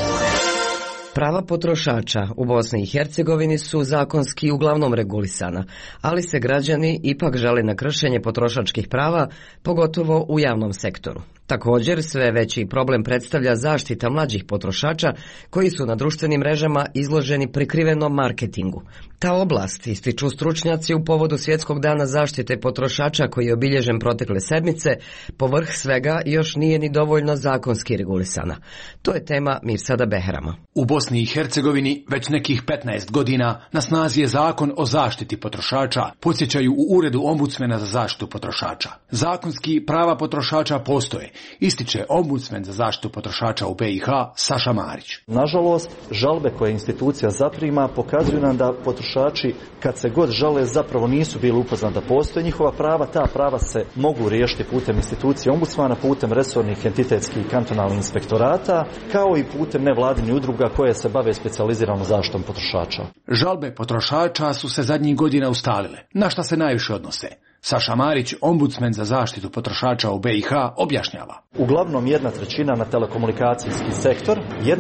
Prava potrošača u Bosni i Hercegovini su zakonski uglavnom regulisana, ali se građani ipak žale na kršenje potrošačkih prava, pogotovo u javnom sektoru. Također, sve veći problem predstavlja zaštita mlađih potrošača koji su na društvenim mrežama izloženi prikrivenom marketingu. Ta oblast, ističu stručnjaci u povodu Svjetskog dana zaštite potrošača koji je obilježen protekle sedmice, povrh svega još nije ni dovoljno zakonski regulisana. To je tema Mirsada Behrama. U Bosni i Hercegovini već nekih 15 godina na snazi je zakon o zaštiti potrošača, podsjećaju u Uredu ombudsmena za zaštitu potrošača. Zakonski prava potrošača postoje, ističe ombudsmen za zaštitu potrošača u BiH Saša Marić. Nažalost, žalbe koje institucija zaprima pokazuju nam da potrošači kad se god žale zapravo nisu bili upoznati da postoje njihova prava. Ta prava se mogu riješiti putem institucije ombudsmana, putem resornih entitetskih i kantonalnih inspektorata, kao i putem nevladinih udruga koje se bave specijaliziranom zaštitom potrošača. Žalbe potrošača su se zadnjih godina ustalile. Na šta se najviše odnose? Saša Marić, ombudsmen za zaštitu potrošača u BiH, objašnjava. Uglavnom 1/3 na telekomunikacijski sektor,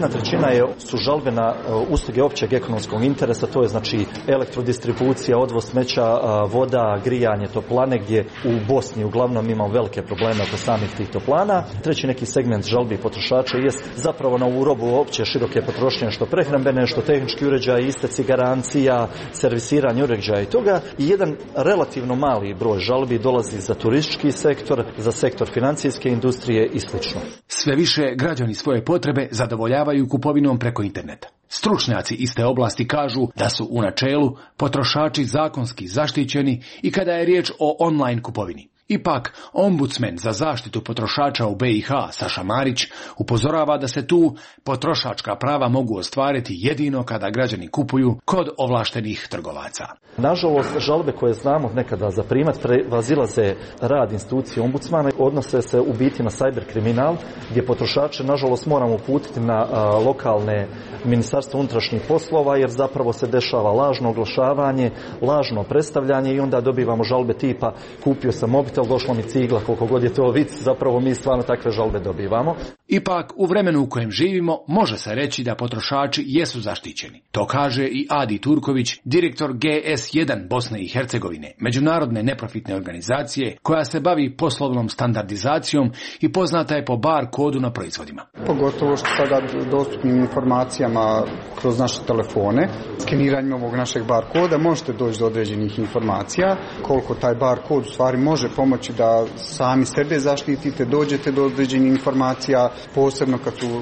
1/3 su žalbe na usluge općeg ekonomskog interesa, to je znači elektrodistribucija, odvoz smeća, voda, grijanje, toplane, gdje u Bosni uglavnom imamo velike probleme oko samih tih toplana. Treći neki segment žalbi potrošača jest zapravo na ovu robu opće široke potrošnje, što prehrambene, što tehnički uređaj, isteci garancija, servisiranje uređaja i toga. I jedan relativno mali broj žalbi dolazi za turistički sektor, za sektor financijske industrije i sl. Sve više građani svoje potrebe zadovoljavaju kupovinom preko interneta. Stručnjaci iste oblasti kažu da su u načelu potrošači zakonski zaštićeni i kada je riječ o online kupovini. Ipak, ombudsmen za zaštitu potrošača u BiH Saša Marić upozorava da se tu potrošačka prava mogu ostvariti jedino kada građani kupuju kod ovlaštenih trgovaca. Nažalost, žalbe koje znamo nekada zaprimat prevazilaze rad institucije ombudsmana, odnose se u biti na cyber kriminal, gdje potrošače nažalost moramo uputiti na lokalne ministarstvo unutrašnjih poslova, jer zapravo se dešava lažno oglašavanje, lažno predstavljanje i onda dobivamo žalbe tipa kupio sam mobitel, došla mi cigla, koliko god je to vic, zapravo mi stvarno takve žalbe dobivamo. Ipak, u vremenu u kojem živimo, može se reći da potrošači jesu zaštićeni. To kaže i Adi Turković, direktor GS1 Bosne i Hercegovine, međunarodne neprofitne organizacije koja se bavi poslovnom standardizacijom i poznata je po bar kodu na proizvodima. Pogotovo što sada dostupnim informacijama kroz naše telefone, skeniranjem ovog našeg bar koda možete doći do određenih informacija, koliko taj bar kod u stvari može pomoći da sami sebe zaštitite, dođete do određenih informacija, posebno kad su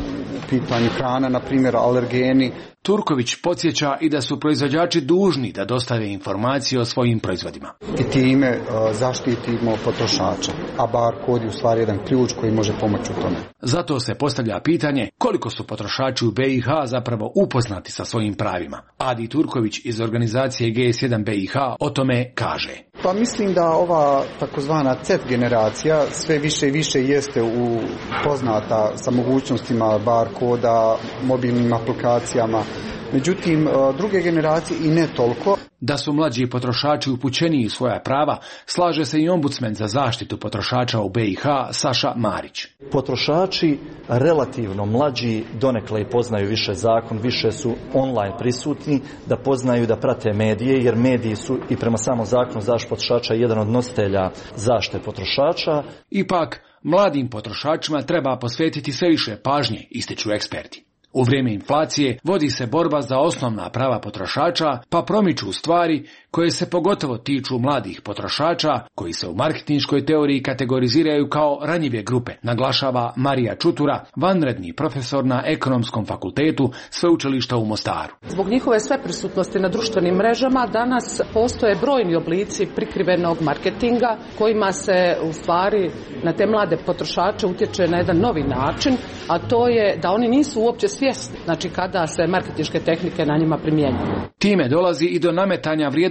u pitanju hrana, na primjer alergeni. Turković podsjeća i da su proizvođači dužni da dostave informacije o svojim proizvodima. I time zaštitimo potrošača, a bar kod je u stvari jedan ključ koji može pomoći u tome. Zato se postavlja pitanje koliko su potrošači u BiH zapravo upoznati sa svojim pravima. Adi Turković iz organizacije GS1 BiH o tome kaže. Pa mislim da ova takozvana Z generacija sve više i više jeste poznata sa mogućnostima bar koda, mobilnim aplikacijama. Međutim, druge generacije i ne toliko. Da su mlađi potrošači upućeniji u svoja prava, slaže se i ombudsmen za zaštitu potrošača u BiH Saša Marić. Potrošači relativno mlađi donekle i poznaju više zakon, više su online prisutni, da poznaju, da prate medije, jer mediji su i prema samom zakonu zaštite potrošača jedan od nositelja zaštite potrošača. Ipak, mladim potrošačima treba posvetiti sve više pažnje, ističu eksperti. U vrijeme inflacije vodi se borba za osnovna prava potrošača, pa promiču stvari koje se pogotovo tiču mladih potrošača, koji se u marketinškoj teoriji kategoriziraju kao ranjive grupe, naglašava Marija Čutura, vanredni profesor na Ekonomskom fakultetu Sveučilišta u Mostaru. Zbog njihove sveprisutnosti na društvenim mrežama danas postoje brojni oblici prikrivenog marketinga kojima se u stvari na te mlade potrošače utječe na jedan novi način, a to je da oni nisu uopće svjesni, znači kada se marketinške tehnike na njima primjenjuju. Time dolazi i do nametanja vrijednosti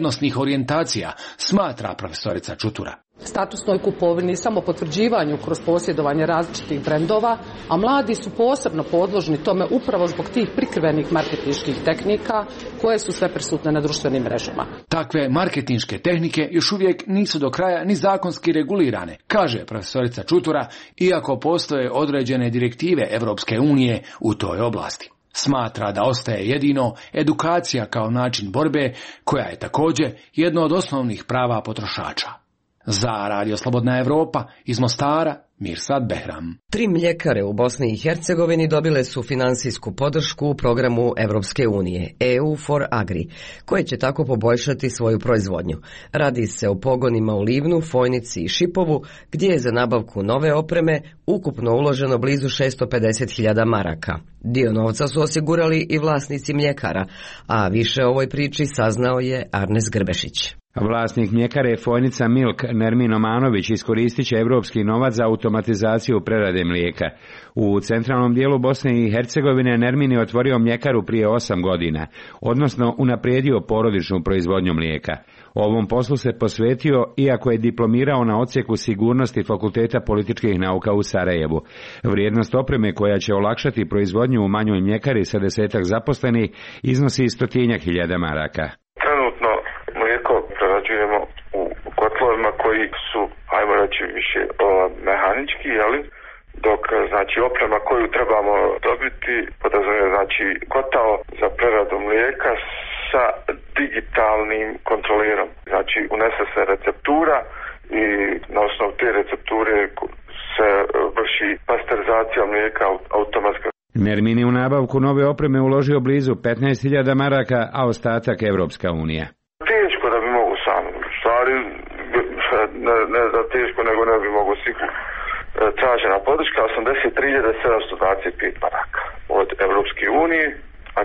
vrijednosnih orijentacija, smatra profesorica Čutura. Statusnoj kupovini, samo potvrđivanju kroz posjedovanje različitih brendova, a mladi su posebno podložni tome upravo zbog tih prikrivenih marketinških tehnika koje su sve prisutne na društvenim mrežama. Takve marketinške tehnike još uvijek nisu do kraja ni zakonski regulirane, kaže profesorica Čutura, iako postoje određene direktive Europske unije u toj oblasti. Smatra da ostaje jedino edukacija kao način borbe, koja je također jedno od osnovnih prava potrošača. Za Radio Slobodna Evropa iz Mostara, Mirsad Behram. 3 mljekare u Bosni i Hercegovini dobile su finansijsku podršku u programu Evropske unije EU for Agri, koje će tako poboljšati svoju proizvodnju. Radi se o pogonima u Livnu, Fojnici i Šipovu, gdje je za nabavku nove opreme ukupno uloženo blizu 650.000 maraka. Dio novca su osigurali i vlasnici mljekara, a više o ovoj priči saznao je Arnes Grbešić. Vlasnik mljekare Fojnica Milk Nermin Omanović iskoristit će evropski novac za automatizaciju prerade mlijeka. U centralnom dijelu Bosne i Hercegovine Nermin je otvorio mljekaru prije 8 godina, odnosno unaprijedio porodičnu proizvodnju mlijeka. Ovom poslu se posvetio iako je diplomirao na odsjeku sigurnosti Fakulteta političkih nauka u Sarajevu. Vrijednost opreme koja će olakšati proizvodnju u manjoj mljekari sa 10-ak zaposlenih iznosi 100.000 maraka. Trenutno mlijeko prerađujemo u kotlovima koji su, ajmo reći, više mehanički, jeli? Dok znači oprema koju trebamo dobiti podrazumijeva znači kotao za preradu mlijeka sa digitalnim kontrolerom. Znači unese se receptura i na osnovu te recepture se vrši pasterizacija mlijeka automatska. Nermin je u nabavku nove opreme uložio blizu 15.000 maraka, a ostatak Evropska unija. Teško da bi mogu sam. Stvari, ne da teško, nego ne bi mogu sigurno. Tražena podrška 83.725 maraka od Evropske unije, a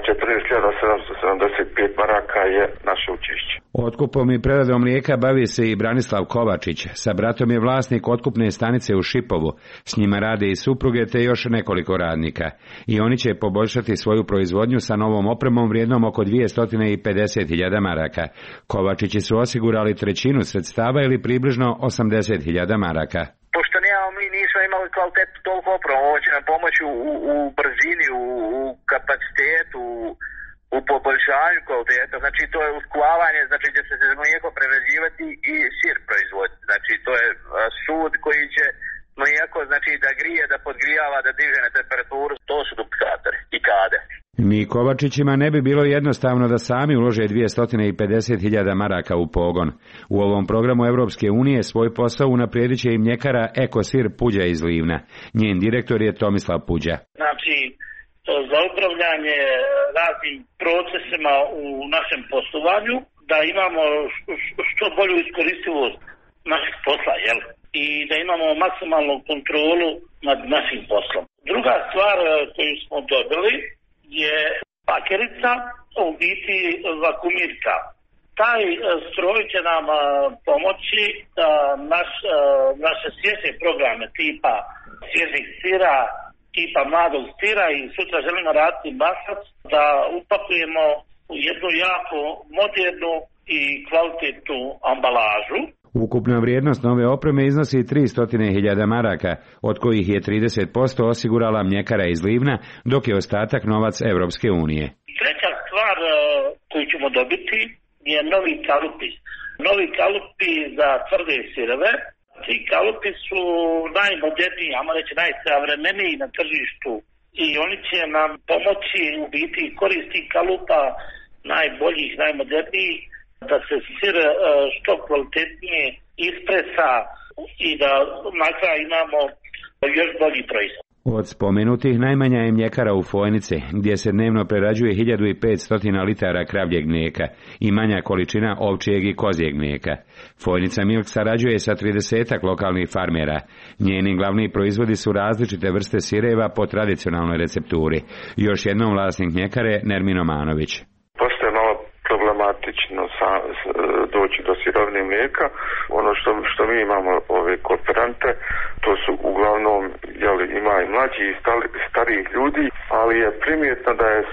40.775 maraka je naše učešće. Otkupom i preradom mlijeka bavi se i Branislav Kovačić. Sa bratom je vlasnik otkupne stanice u Šipovu. S njima rade i supruge te još nekoliko radnika. I oni će poboljšati svoju proizvodnju sa novom opremom vrijednom oko 250.000 maraka. Kovačići su osigurali trećinu sredstava ili približno 80.000 maraka. Pošto mi nismo imali kvalitetu toliko opremu, ovo će nam pomoći u brzini, u kapacitetu, u poboljšanju kvaliteta. Znači to je uskuvavanje, znači gdje se mlijeko prerađivati i sir proizvoditi. Znači to je sud koji će mlijeko znači da grije, da podgrijava, da diže na temperaturu. To su duplikatori i kade. Ni Kovačićima ne bi bilo jednostavno da sami ulože 250.000 maraka u pogon. U ovom programu Evropske unije svoj posao unaprijedit će i mljekara Ekosir Puđa iz Livna. Njen direktor je Tomislav Puđa. Znači, za upravljanje raznim procesima u našem poslovanju, da imamo što bolju iskoristivost naših posla, jel? I da imamo maksimalnu kontrolu nad našim poslom. Druga stvar koju smo dobili je pakerica, u biti vakumirka. Taj stroj će nam pomoći da naše svježe programe tipa svježih sira, tipa mladog sira i sutra želimo raditi maslac, da upakujemo u jednu jako modernu i kvalitetnu ambalažu. Ukupna vrijednost nove opreme iznosi 300.000 maraka, od kojih je 30% osigurala mljekara iz Livna, dok je ostatak novac Evropske unije. Treća stvar koju ćemo dobiti je novi kalupi. Novi kalupi za tvrde sireve. Ti kalupi su najmoderniji, ajmo reći najsavremeniji na tržištu i oni će nam pomoći u biti koristi kalupa najboljih, najmodernijih, da se sir što kvalitetnije ispresa i da na kraju imamo još bolji proizvod. Od spomenutih najmanja je mljekara u Fojnici, gdje se dnevno prerađuje 1500 litara kravljeg mlijeka i manja količina ovčijeg i kozjeg mlijeka. Fojnica Milk sarađuje sa 30 lokalnih farmera. Njeni glavni proizvodi su različite vrste sireva po tradicionalnoj recepturi. Još jednom vlasnik mljekare Nermin Omanović. Postoje malo problematično nemogućno doći do sirovine mlijeka. Ono što mi imamo ove kooperante, to su uglavnom ima i mlađi i starijih ljudi, ali je primjetno da je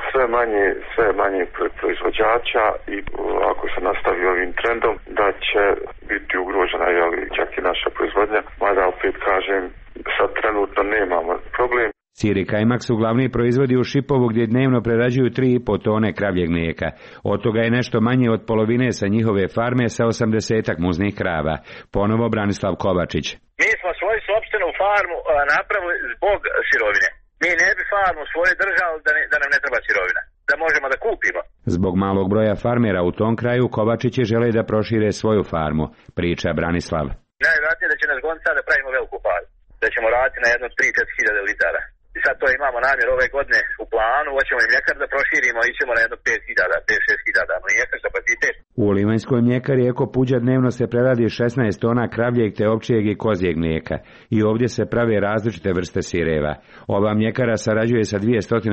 sve manje proizvođača i ako se nastavi ovim trendom da će biti ugrožena čak i naša proizvodnja, mada opet kažem sad trenutno nemamo problem. Sir i kajmak su glavni proizvodi u Šipovu gdje dnevno prerađuju 3,5 tone kravljeg mlijeka. Od toga je nešto manje od polovine sa njihove farme sa 80 muznih krava. Ponovo Branislav Kovačić. Mi smo svoju sopstvenu farmu napravili zbog sirovine. Mi ne bi farmu svoju držali da nam ne treba sirovina, da možemo da kupimo. Zbog malog broja farmera u tom kraju Kovačići žele da prošire svoju farmu, priča Branislav. Najvjerojatnije da će nas gonca da pravimo veliku farmu, da ćemo raditi na jedno 3-4 hiljade litara. I sad to imamo namjer ove godine u planu, hoćemo i mljekar da proširimo, ićemo na jedno 5-6 hiljada mlijekar za kapacitet. U Livanjskoj mljekari Eko Puđa dnevno se preradi 16 tona kravljeg te ovčijeg i kozijeg mlijeka i ovdje se prave različite vrste sireva. Ova mljekara sarađuje sa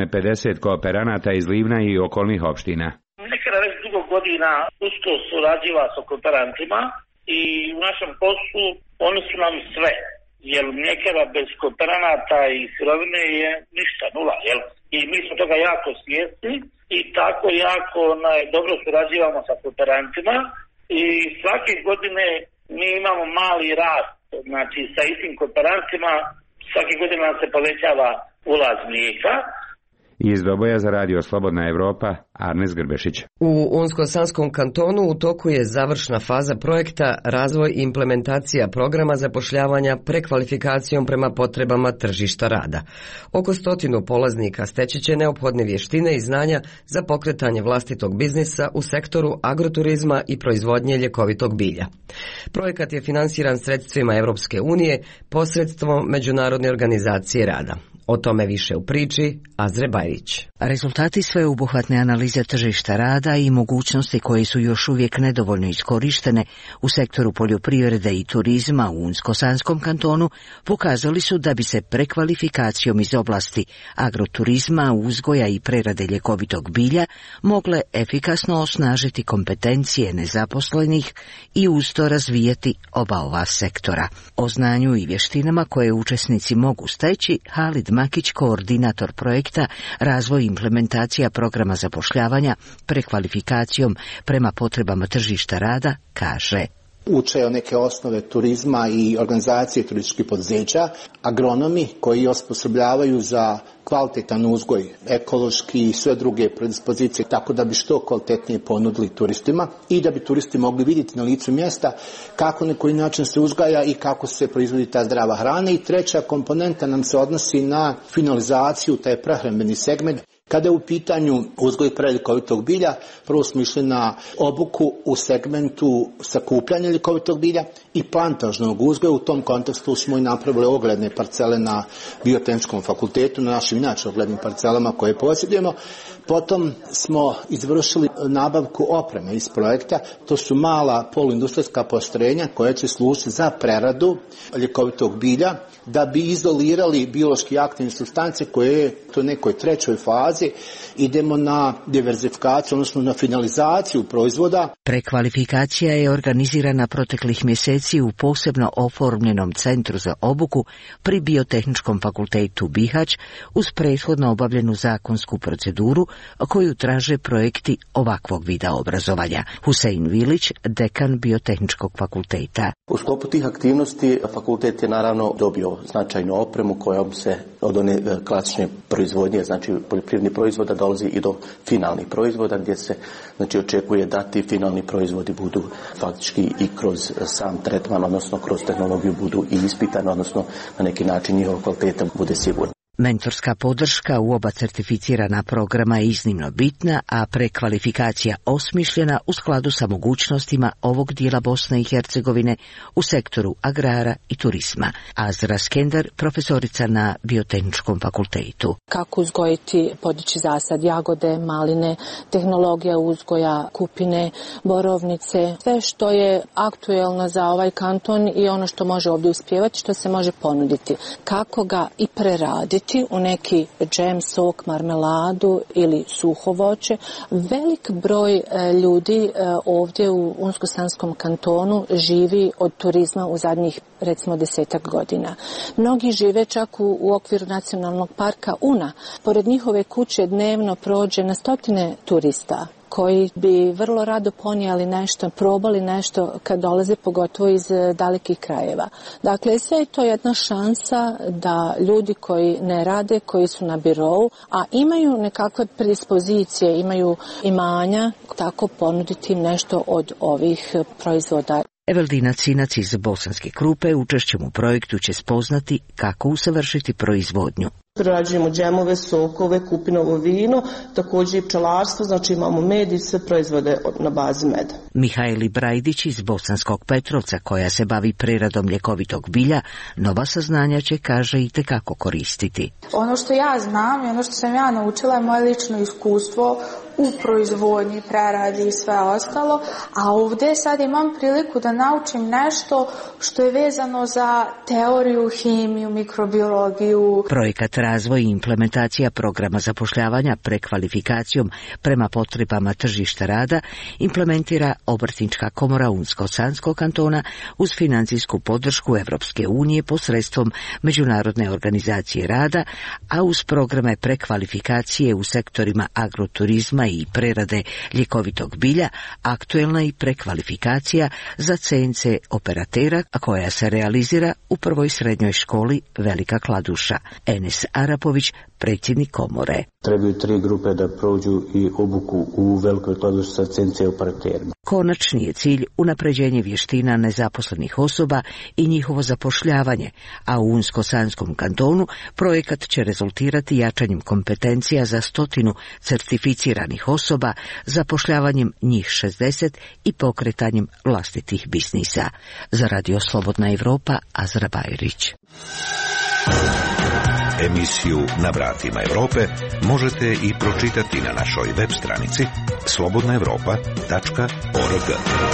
250 kooperanata iz Livna i okolnih opština. Mljekara već dugo godina usko surađiva sa kooperantima i u našem poslu oni su nam sve. Jer mljekara bez kooperanata i sirovine je ništa, nula, jel? I mi smo toga jako svjesni i tako jako dobro surađivamo sa kooperantima i svake godine mi imamo mali rast, znači sa istim kooperantima svake godine nam se povećava ulaz mlijeka. Iz Doboja za radio Slobodna Evropa, Arnes Grbešić. U Unsko-Sanskom kantonu u toku je završna faza projekta razvoj i implementacija programa zapošljavanja prekvalifikacijom prema potrebama tržišta rada. Oko 100 polaznika steći će neophodne vještine i znanja za pokretanje vlastitog biznisa u sektoru agroturizma i proizvodnje ljekovitog bilja. Projekat je finansiran sredstvima Europske unije posredstvom Međunarodne organizacije rada. O tome više u priči Azre Bajrić. Rezultati sveobuhvatne analize tržišta rada i mogućnosti koje su još uvijek nedovoljno iskorištene u sektoru poljoprivrede i turizma u Unsko-Sanskom kantonu pokazali su da bi se prekvalifikacijom iz oblasti agroturizma, uzgoja i prerade ljekovitog bilja mogle efikasno osnažiti kompetencije nezaposlenih i uz to razvijeti oba ova sektora. O znanju i vještinama koje učesnici mogu steći, Halid Makić, koordinator projekta Razvoj i implementacija programa zapošljavanja prekvalifikacijom prema potrebama tržišta rada, kaže: Uče neke osnove turizma i organizacije turističkih poduzeća, agronomi koji osposobljavaju za kvalitetan uzgoj, ekološki i sve druge predispozicije, tako da bi što kvalitetnije ponudili turistima i da bi turisti mogli vidjeti na licu mjesta kako na koji način se uzgaja i kako se proizvodi ta zdrava hrana. I treća komponenta nam se odnosi na finalizaciju, taj prehrambeni segment. Kada je u pitanju uzgoj i prerada ljekovitog bilja, prvo smo išli na obuku u segmentu sakupljanja ljekovitog bilja i plantažnog uzgoja. U tom kontekstu smo i napravili ogledne parcele na Biotehničkom fakultetu, na našim inače oglednim parcelama koje posjedujemo. Potom smo izvršili nabavku opreme iz projekta. To su mala poluindustrijska postrojenja koja će služiti za preradu ljekovitog bilja da bi izolirali biološki aktivne supstance koje je u nekoj trećoj fazi. Idemo na diverzifikaciju, odnosno na finalizaciju proizvoda. Prekvalifikacija je organizirana proteklih mjeseci u posebno oformljenom centru za obuku pri Biotehničkom fakultetu Bihać uz prethodno obavljenu zakonsku proceduru koju traže projekti ovakvog vida obrazovanja. Husein Vilić, dekan Biotehničkog fakulteta. U sklopu tih aktivnosti fakultet je naravno dobio značajnu opremu kojom se od one klasične proizvodnje, znači poljoprivrednih proizvoda, dolazi i do finalnih proizvoda gdje se očekuje da ti finalni proizvodi budu faktički i kroz sam tretman, odnosno kroz tehnologiju budu i ispitani, odnosno na neki način njihova kvaliteta bude sigurna. Mentorska podrška u oba certificirana programa je iznimno bitna, a prekvalifikacija osmišljena u skladu sa mogućnostima ovog dijela Bosne i Hercegovine u sektoru agrara i turizma. Azra Skender, profesorica na Biotehničkom fakultetu. Kako uzgojiti, podići zasad jagode, maline, tehnologija uzgoja, kupine, borovnice, sve što je aktuelno za ovaj kanton i ono što može ovdje uspjevati, što se može ponuditi. Kako ga i preraditi pretvoriti u neki džem, sok, marmeladu ili suho voće. Velik broj ljudi ovdje u Unsko-Sanskom kantonu živi od turizma u zadnjih recimo 10-ak godina. Mnogi žive čak u okviru nacionalnog parka Una. Pored njihove kuće dnevno prođe na stotine turista koji bi vrlo rado ponijeli nešto, probali nešto kad dolaze, pogotovo iz dalekih krajeva. Dakle, sve je to jedna šansa da ljudi koji ne rade, koji su na birou, a imaju nekakve predispozicije, imaju imanja, tako ponuditi im nešto od ovih proizvoda. Evaldina Cinac iz Bosanske Krupe učešćem u projektu će spoznati kako usavršiti proizvodnju. Prerađujemo džemove, sokove, kupinovo vino, također i pčelarstvo, znači imamo med i sve proizvode na bazi meda. Mihajli Brajdić iz Bosanskog Petrovca, koja se bavi preradom ljekovitog bilja, nova saznanja će, kaže, i tekako koristiti. Ono što ja znam i ono što sam ja naučila je moje lično iskustvo u proizvodnji, preradi i sve ostalo, a ovdje sad imam priliku da naučim nešto što je vezano za teoriju, hemiju, mikrobiologiju. Projekat razvoj i implementacija programa zapošljavanja prekvalifikacijom prema potrebama tržišta rada implementira Obrtnička komora Unsko-Sanskog kantona uz financijsku podršku Evropske unije posredstvom Međunarodne organizacije rada, a uz programe prekvalifikacije u sektorima agroturizma i prerade ljekovitog bilja aktuelna i prekvalifikacija za CNC operatera, a koja se realizira u prvoj srednjoj školi Velika Kladuša. Enes Arapović, predsjednik komore. Trebaju 3 grupe da prođu i obuku u Velikoj Kladuši sa CNC operaterima. Konačni je cilj unapređenje vještina nezaposlenih osoba i njihovo zapošljavanje, a u Unsko-Sanskom kantonu projekat će rezultirati jačanjem kompetencija za 100 certificiranih osoba, zapošljavanjem njih 60 i pokretanjem vlastitih biznisa. Za Radio Slobodna Evropa, Azra Bajrić. Emisiju Na vratima Europe možete i pročitati na našoj web stranici slobodnaevropa.org.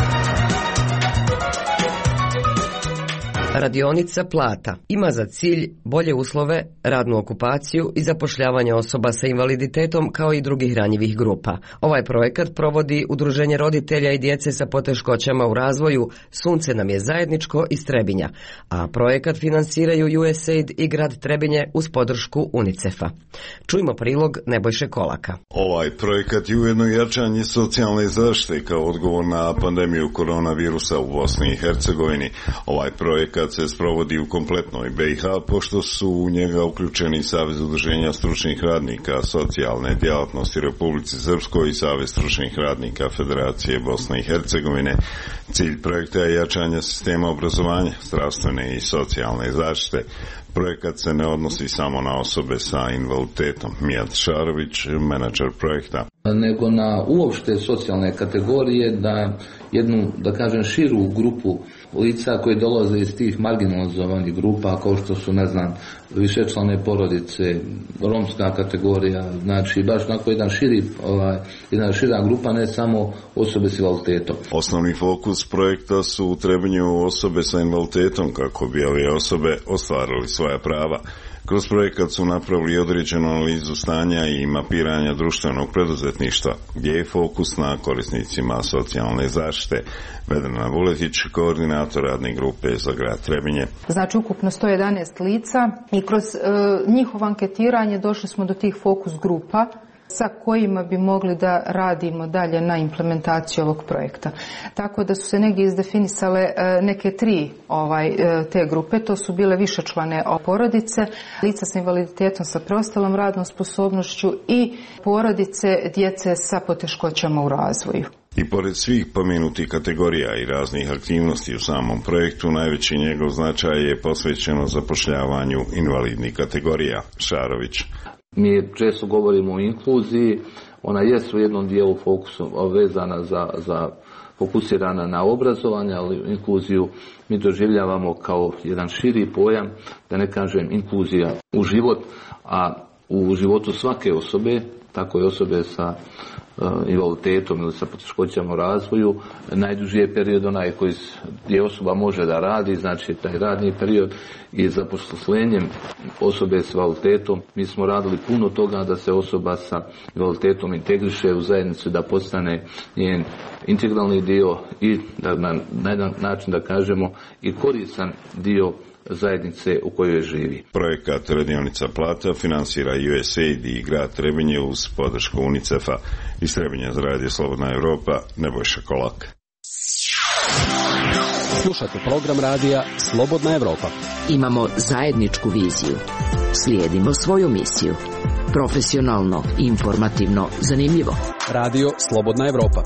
Radionica Plata ima za cilj bolje uslove, radnu okupaciju i zapošljavanje osoba sa invaliditetom kao i drugih ranjivih grupa. Ovaj projekat provodi Udruženje roditelja i djece sa poteškoćama u razvoju Sunce nam je zajedničko iz Trebinja, a projekat finansiraju USAID i grad Trebinje uz podršku UNICEF-a. Čujmo prilog Nebojše Kolaka. Ovaj projekat je ujedno jačanje socijalne zaštite kao odgovor na pandemiju koronavirusa u Bosni i Hercegovini. Ovaj projekat se sprovodi u kompletnoj BiH, pošto su u njega uključeni Savez udruženja stručnih radnika socijalne djelatnosti Republici Srpskoj i Savez stručnih radnika Federacije Bosne i Hercegovine. Cilj projekta je jačanje sistema obrazovanja, zdravstvene i socijalne zaštite. Projekat se ne odnosi samo na osobe sa invaliditetom. Mijat Šarović, menadžer projekta. Nego na uopšte socijalne kategorije, da jednu, da kažem, širu grupu lica koji dolaze iz tih marginalizovanih grupa, kao što su, ne znam, višečlane porodice, romska kategorija, znači baš onako jedna šira grupa, ne samo osobe s invaliditetom. Osnovni fokus projekta su u Trebinju osobe sa invaliditetom kako bi ove osobe ostvarili svoja prava. Kroz projekat su napravili određenu analizu stanja i mapiranja društvenog preduzetništva, gdje je fokus na korisnicima socijalne zaštite. Vedrana Vuletić, koordinator radne grupe za grad Trebinje. Znači ukupno 111 lica i kroz njihovo anketiranje došli smo do tih fokus grupa sa kojima bi mogli da radimo dalje na implementaciji ovog projekta. Tako da su se negdje izdefinisale neke 3 te grupe, to su bile višečlane porodice, lica sa invaliditetom sa preostalom radnom sposobnošću i porodice djece sa poteškoćama u razvoju. I pored svih pomenutih kategorija i raznih aktivnosti u samom projektu, najveći njegov značaj je posvećeno zapošljavanju invalidnih kategorija. Šarović. Mi često govorimo o inkluziji, ona jest u jednom dijelu fokusu vezana za fokusirana na obrazovanje, ali inkluziju mi doživljavamo kao jedan širi pojam, da ne kažem inkluzija u život, a u životu svake osobe, tako i osobe sa invaliditetom ili sa poteškoćama u razvoju. Najduži je period onaj gdje osoba može da radi, znači taj radni period, i zaposlenjem osobe s invaliditetom mi smo radili puno toga da se osoba sa invaliditetom integriše u zajednicu, da postane njen integralni dio i da na jedan način da kažemo i koristan dio zajednice u kojoj živi. Projekat Radionica plata finansira USAID i grad Trebinje uz podršku UNICEF-a. Iz Trebinja za Radio Slobodna Evropa, Nebojša Kolak. Slušate program radija Slobodna Evropa. Imamo zajedničku viziju. Slijedimo svoju misiju. Profesionalno, informativno, zanimljivo. Radio Slobodna Evropa.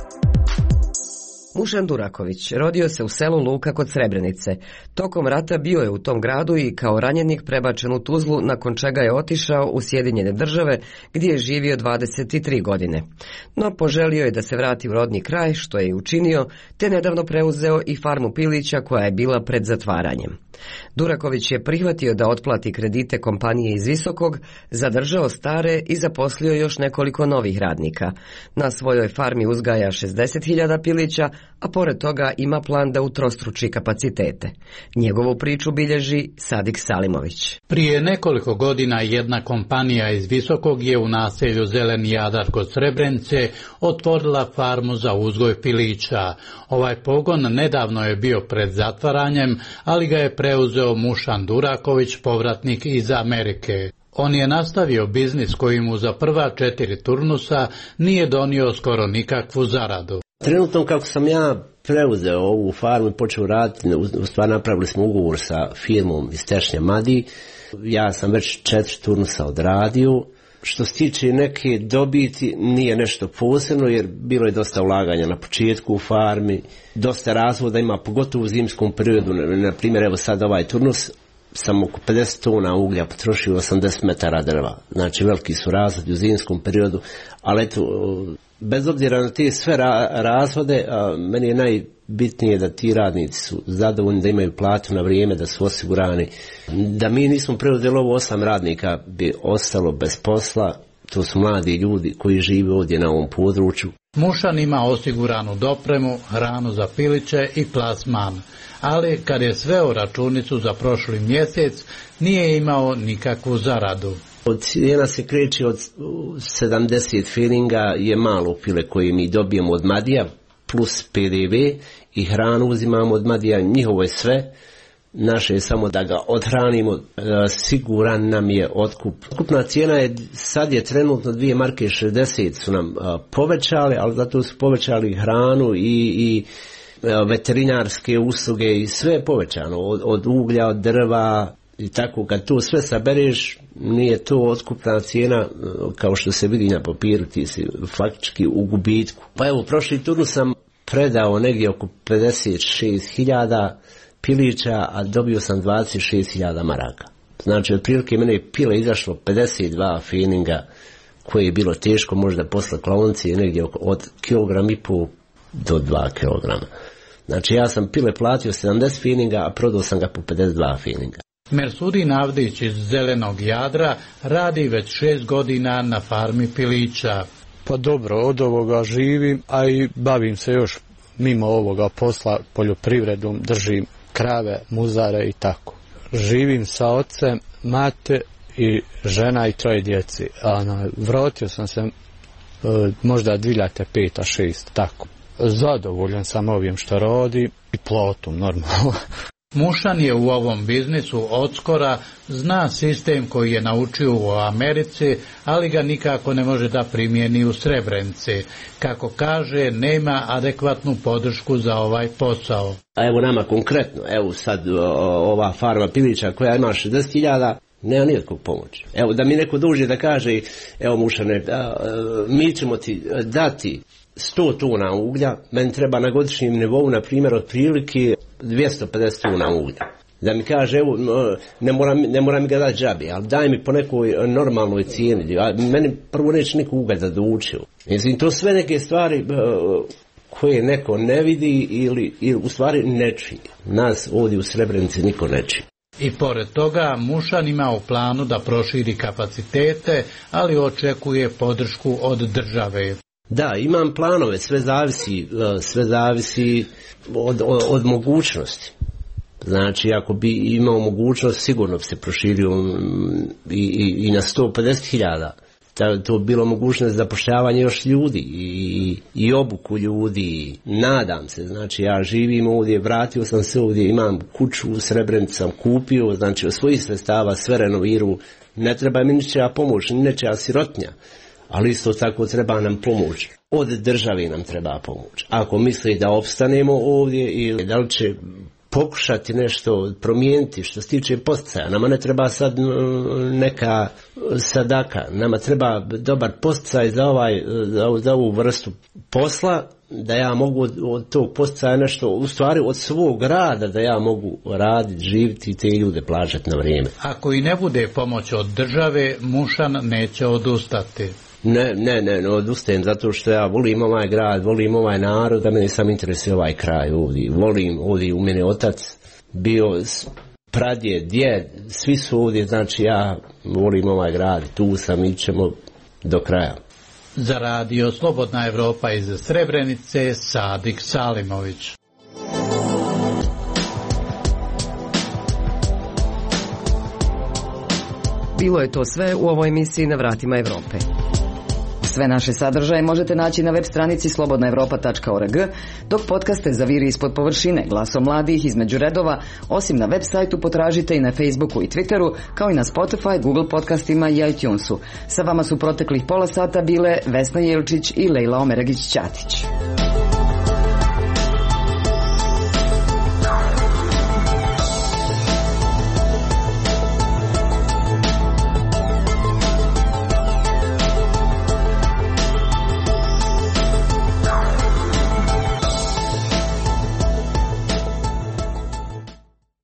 Mušan Duraković rodio se u selu Luka kod Srebrenice. Tokom rata bio je u tom gradu i kao ranjenik prebačen u Tuzlu, nakon čega je otišao u Sjedinjene Države gdje je živio 23 godine. No poželio je da se vrati u rodni kraj, što je i učinio, te nedavno preuzeo i farmu pilića koja je bila pred zatvaranjem. Duraković je prihvatio da otplati kredite kompanije iz Visokog, zadržao stare i zaposlio još nekoliko novih radnika. Na svojoj farmi uzgaja 60.000 pilića, a pored toga ima plan da utrostruči kapacitete. Njegovu priču bilježi Sadik Salimović. Prije nekoliko godina jedna kompanija iz Visokog je u naselju Zeleni Jadar kod Srebrenice otvorila farmu za uzgoj pilića. Ovaj pogon nedavno je bio pred zatvaranjem, ali ga je preuzeo Mušan Duraković, povratnik iz Amerike. On je nastavio biznis koji mu za prva 4 turnusa nije donio skoro nikakvu zaradu. Trenutno kako sam ja preuzeo ovu farmu i počeo raditi, u stvari napravili smo ugovor sa firmom iz Tešnja Madi. Ja sam već 4 turnusa odradio. Što se tiče neke dobiti, nije nešto posebno jer bilo je dosta ulaganja na početku u farmi, dosta razvoda ima, pogotovo u zimskom periodu. Na primjer, evo sad ovaj turnus sam oko 50 tona uglja potrošio 80 metara drva. Znači veliki su razvodi u zimskom periodu, ali eto, bez obzira na te sve razvode, meni je najbitnije da ti radnici su zadovoljni, da imaju platu na vrijeme, da su osigurani. Da mi nismo preuzeli ovo 8 radnika bi ostalo bez posla. To su mladi ljudi koji žive ovdje na ovom području. Mušan ima osiguranu dopremu, hranu za piliće i plasman, ali kad je sveo računicu za prošli mjesec, nije imao nikakvu zaradu. Cijena se kreće od 70 feelinga, je malo pile koje mi dobijemo od Madija, plus PDV, i hranu uzimamo od Madija, njihovo je sve. Naše je samo da ga odhranimo, siguran nam je otkup. Otkupna cijena je, sad je trenutno 2 marke 60 su nam povećali, ali zato su povećali hranu i veterinarske usluge i sve je povećano, od uglja, od drva i tako. Kad to sve sabereš, nije to otkupna cijena kao što se vidi na papiru, ti si faktički u gubitku. Pa evo, prošli turnus sam predao negdje oko 56.000 pilića, a dobio sam 26.000 maraka. Znači, otprilike mene je pila izašlo 52 feelinga, koje je bilo teško možda posle klaoncije, negdje od 1,5 kg do 2 kg. Znači, ja sam pile platio 70 feelinga, a prodao sam ga po 52 feelinga. Mersudin Avdić iz Zelenog Jadra radi već 6 godina na farmi pilića. Pa dobro, od ovoga živim, a i bavim se još mimo ovoga posla poljoprivredom, držim krave, muzare i tako. Živim sa ocem, mate i žena i 3 djeci. Vratio sam se možda 2005-2006, tako. Zadovoljan sam ovim što radi i platom normalno. Mušan je u ovom biznisu odskora, zna sistem koji je naučio u Americi, ali ga nikako ne može da primijeni u Srebrenici. Kako kaže, nema adekvatnu podršku za ovaj posao. A evo nama konkretno, evo sad ova farma pilića koja ima 60.000, nema nikakvog pomoći. Evo da mi neko dođe da kaže, evo Mušane, mi ćemo ti dati 100 tona uglja, meni treba na godišnjem nivou, na primjer, otprilike 250 tona uglja. Da mi kaže, evo, ne mora mi ga dati džabe, ali daj mi po nekoj normalnoj cijeni. Meni prvo neće neko ugalj da dovučio. Mislim, to sve neke stvari koje neko ne vidi ili u stvari ne čuje. Nas ovdje u Srebrenici niko ne čuje. I pored toga, Mušan ima u planu da proširi kapacitete, ali očekuje podršku od države. Da, imam planove, sve zavisi od mogućnosti. Znači, ako bi imao mogućnost, sigurno bi se proširio i na 150.000. To bi bilo mogućnost zapošljavanja još ljudi i obuku ljudi. Nadam se, znači ja živim ovdje, vratio sam se ovdje, imam kuću u Srebrenici sam kupio, znači od svojih sredstava sve renoviru. Ne treba mi ničija pomoć, ni nečija sirotnja, ali isto tako treba nam pomoć. Od države nam treba pomoć. Ako misli da opstanemo ovdje ili da li će pokušati nešto promijeniti što se tiče poticaja. Nama ne treba sad neka sadaka, nama treba dobar posticaj za ovu vrstu posla, da ja mogu od tog poticaja nešto, u stvari od svog rada, da ja mogu raditi, živjeti i te ljude plaćati na vrijeme. Ako i ne bude pomoć od države, Mušan neće odustati. Ne odustajem, zato što ja volim ovaj grad, volim ovaj narod, da mene sam interesuje ovaj kraj ovdje. Volim ovdje, u mene otac bio, pradjed, djed, svi su ovdje, znači ja volim ovaj grad, tu sam, ićemo do kraja. Za radio Slobodna Evropa iz Srebrenice, Sadik Salimović. Bilo je to sve u ovoj emisiji Na vratima Evrope. Sve naše sadržaje možete naći na web stranici slobodnaevropa.org, dok podcaste Zaviri ispod površine, Glasom mladih, Između redova, osim na web sajtu potražite i na Facebooku i Twitteru, kao i na Spotify, Google podcastima i iTunesu. Sa vama su proteklih pola sata bile Vesna Jelčić i Lejla Omeragić-Ćatić.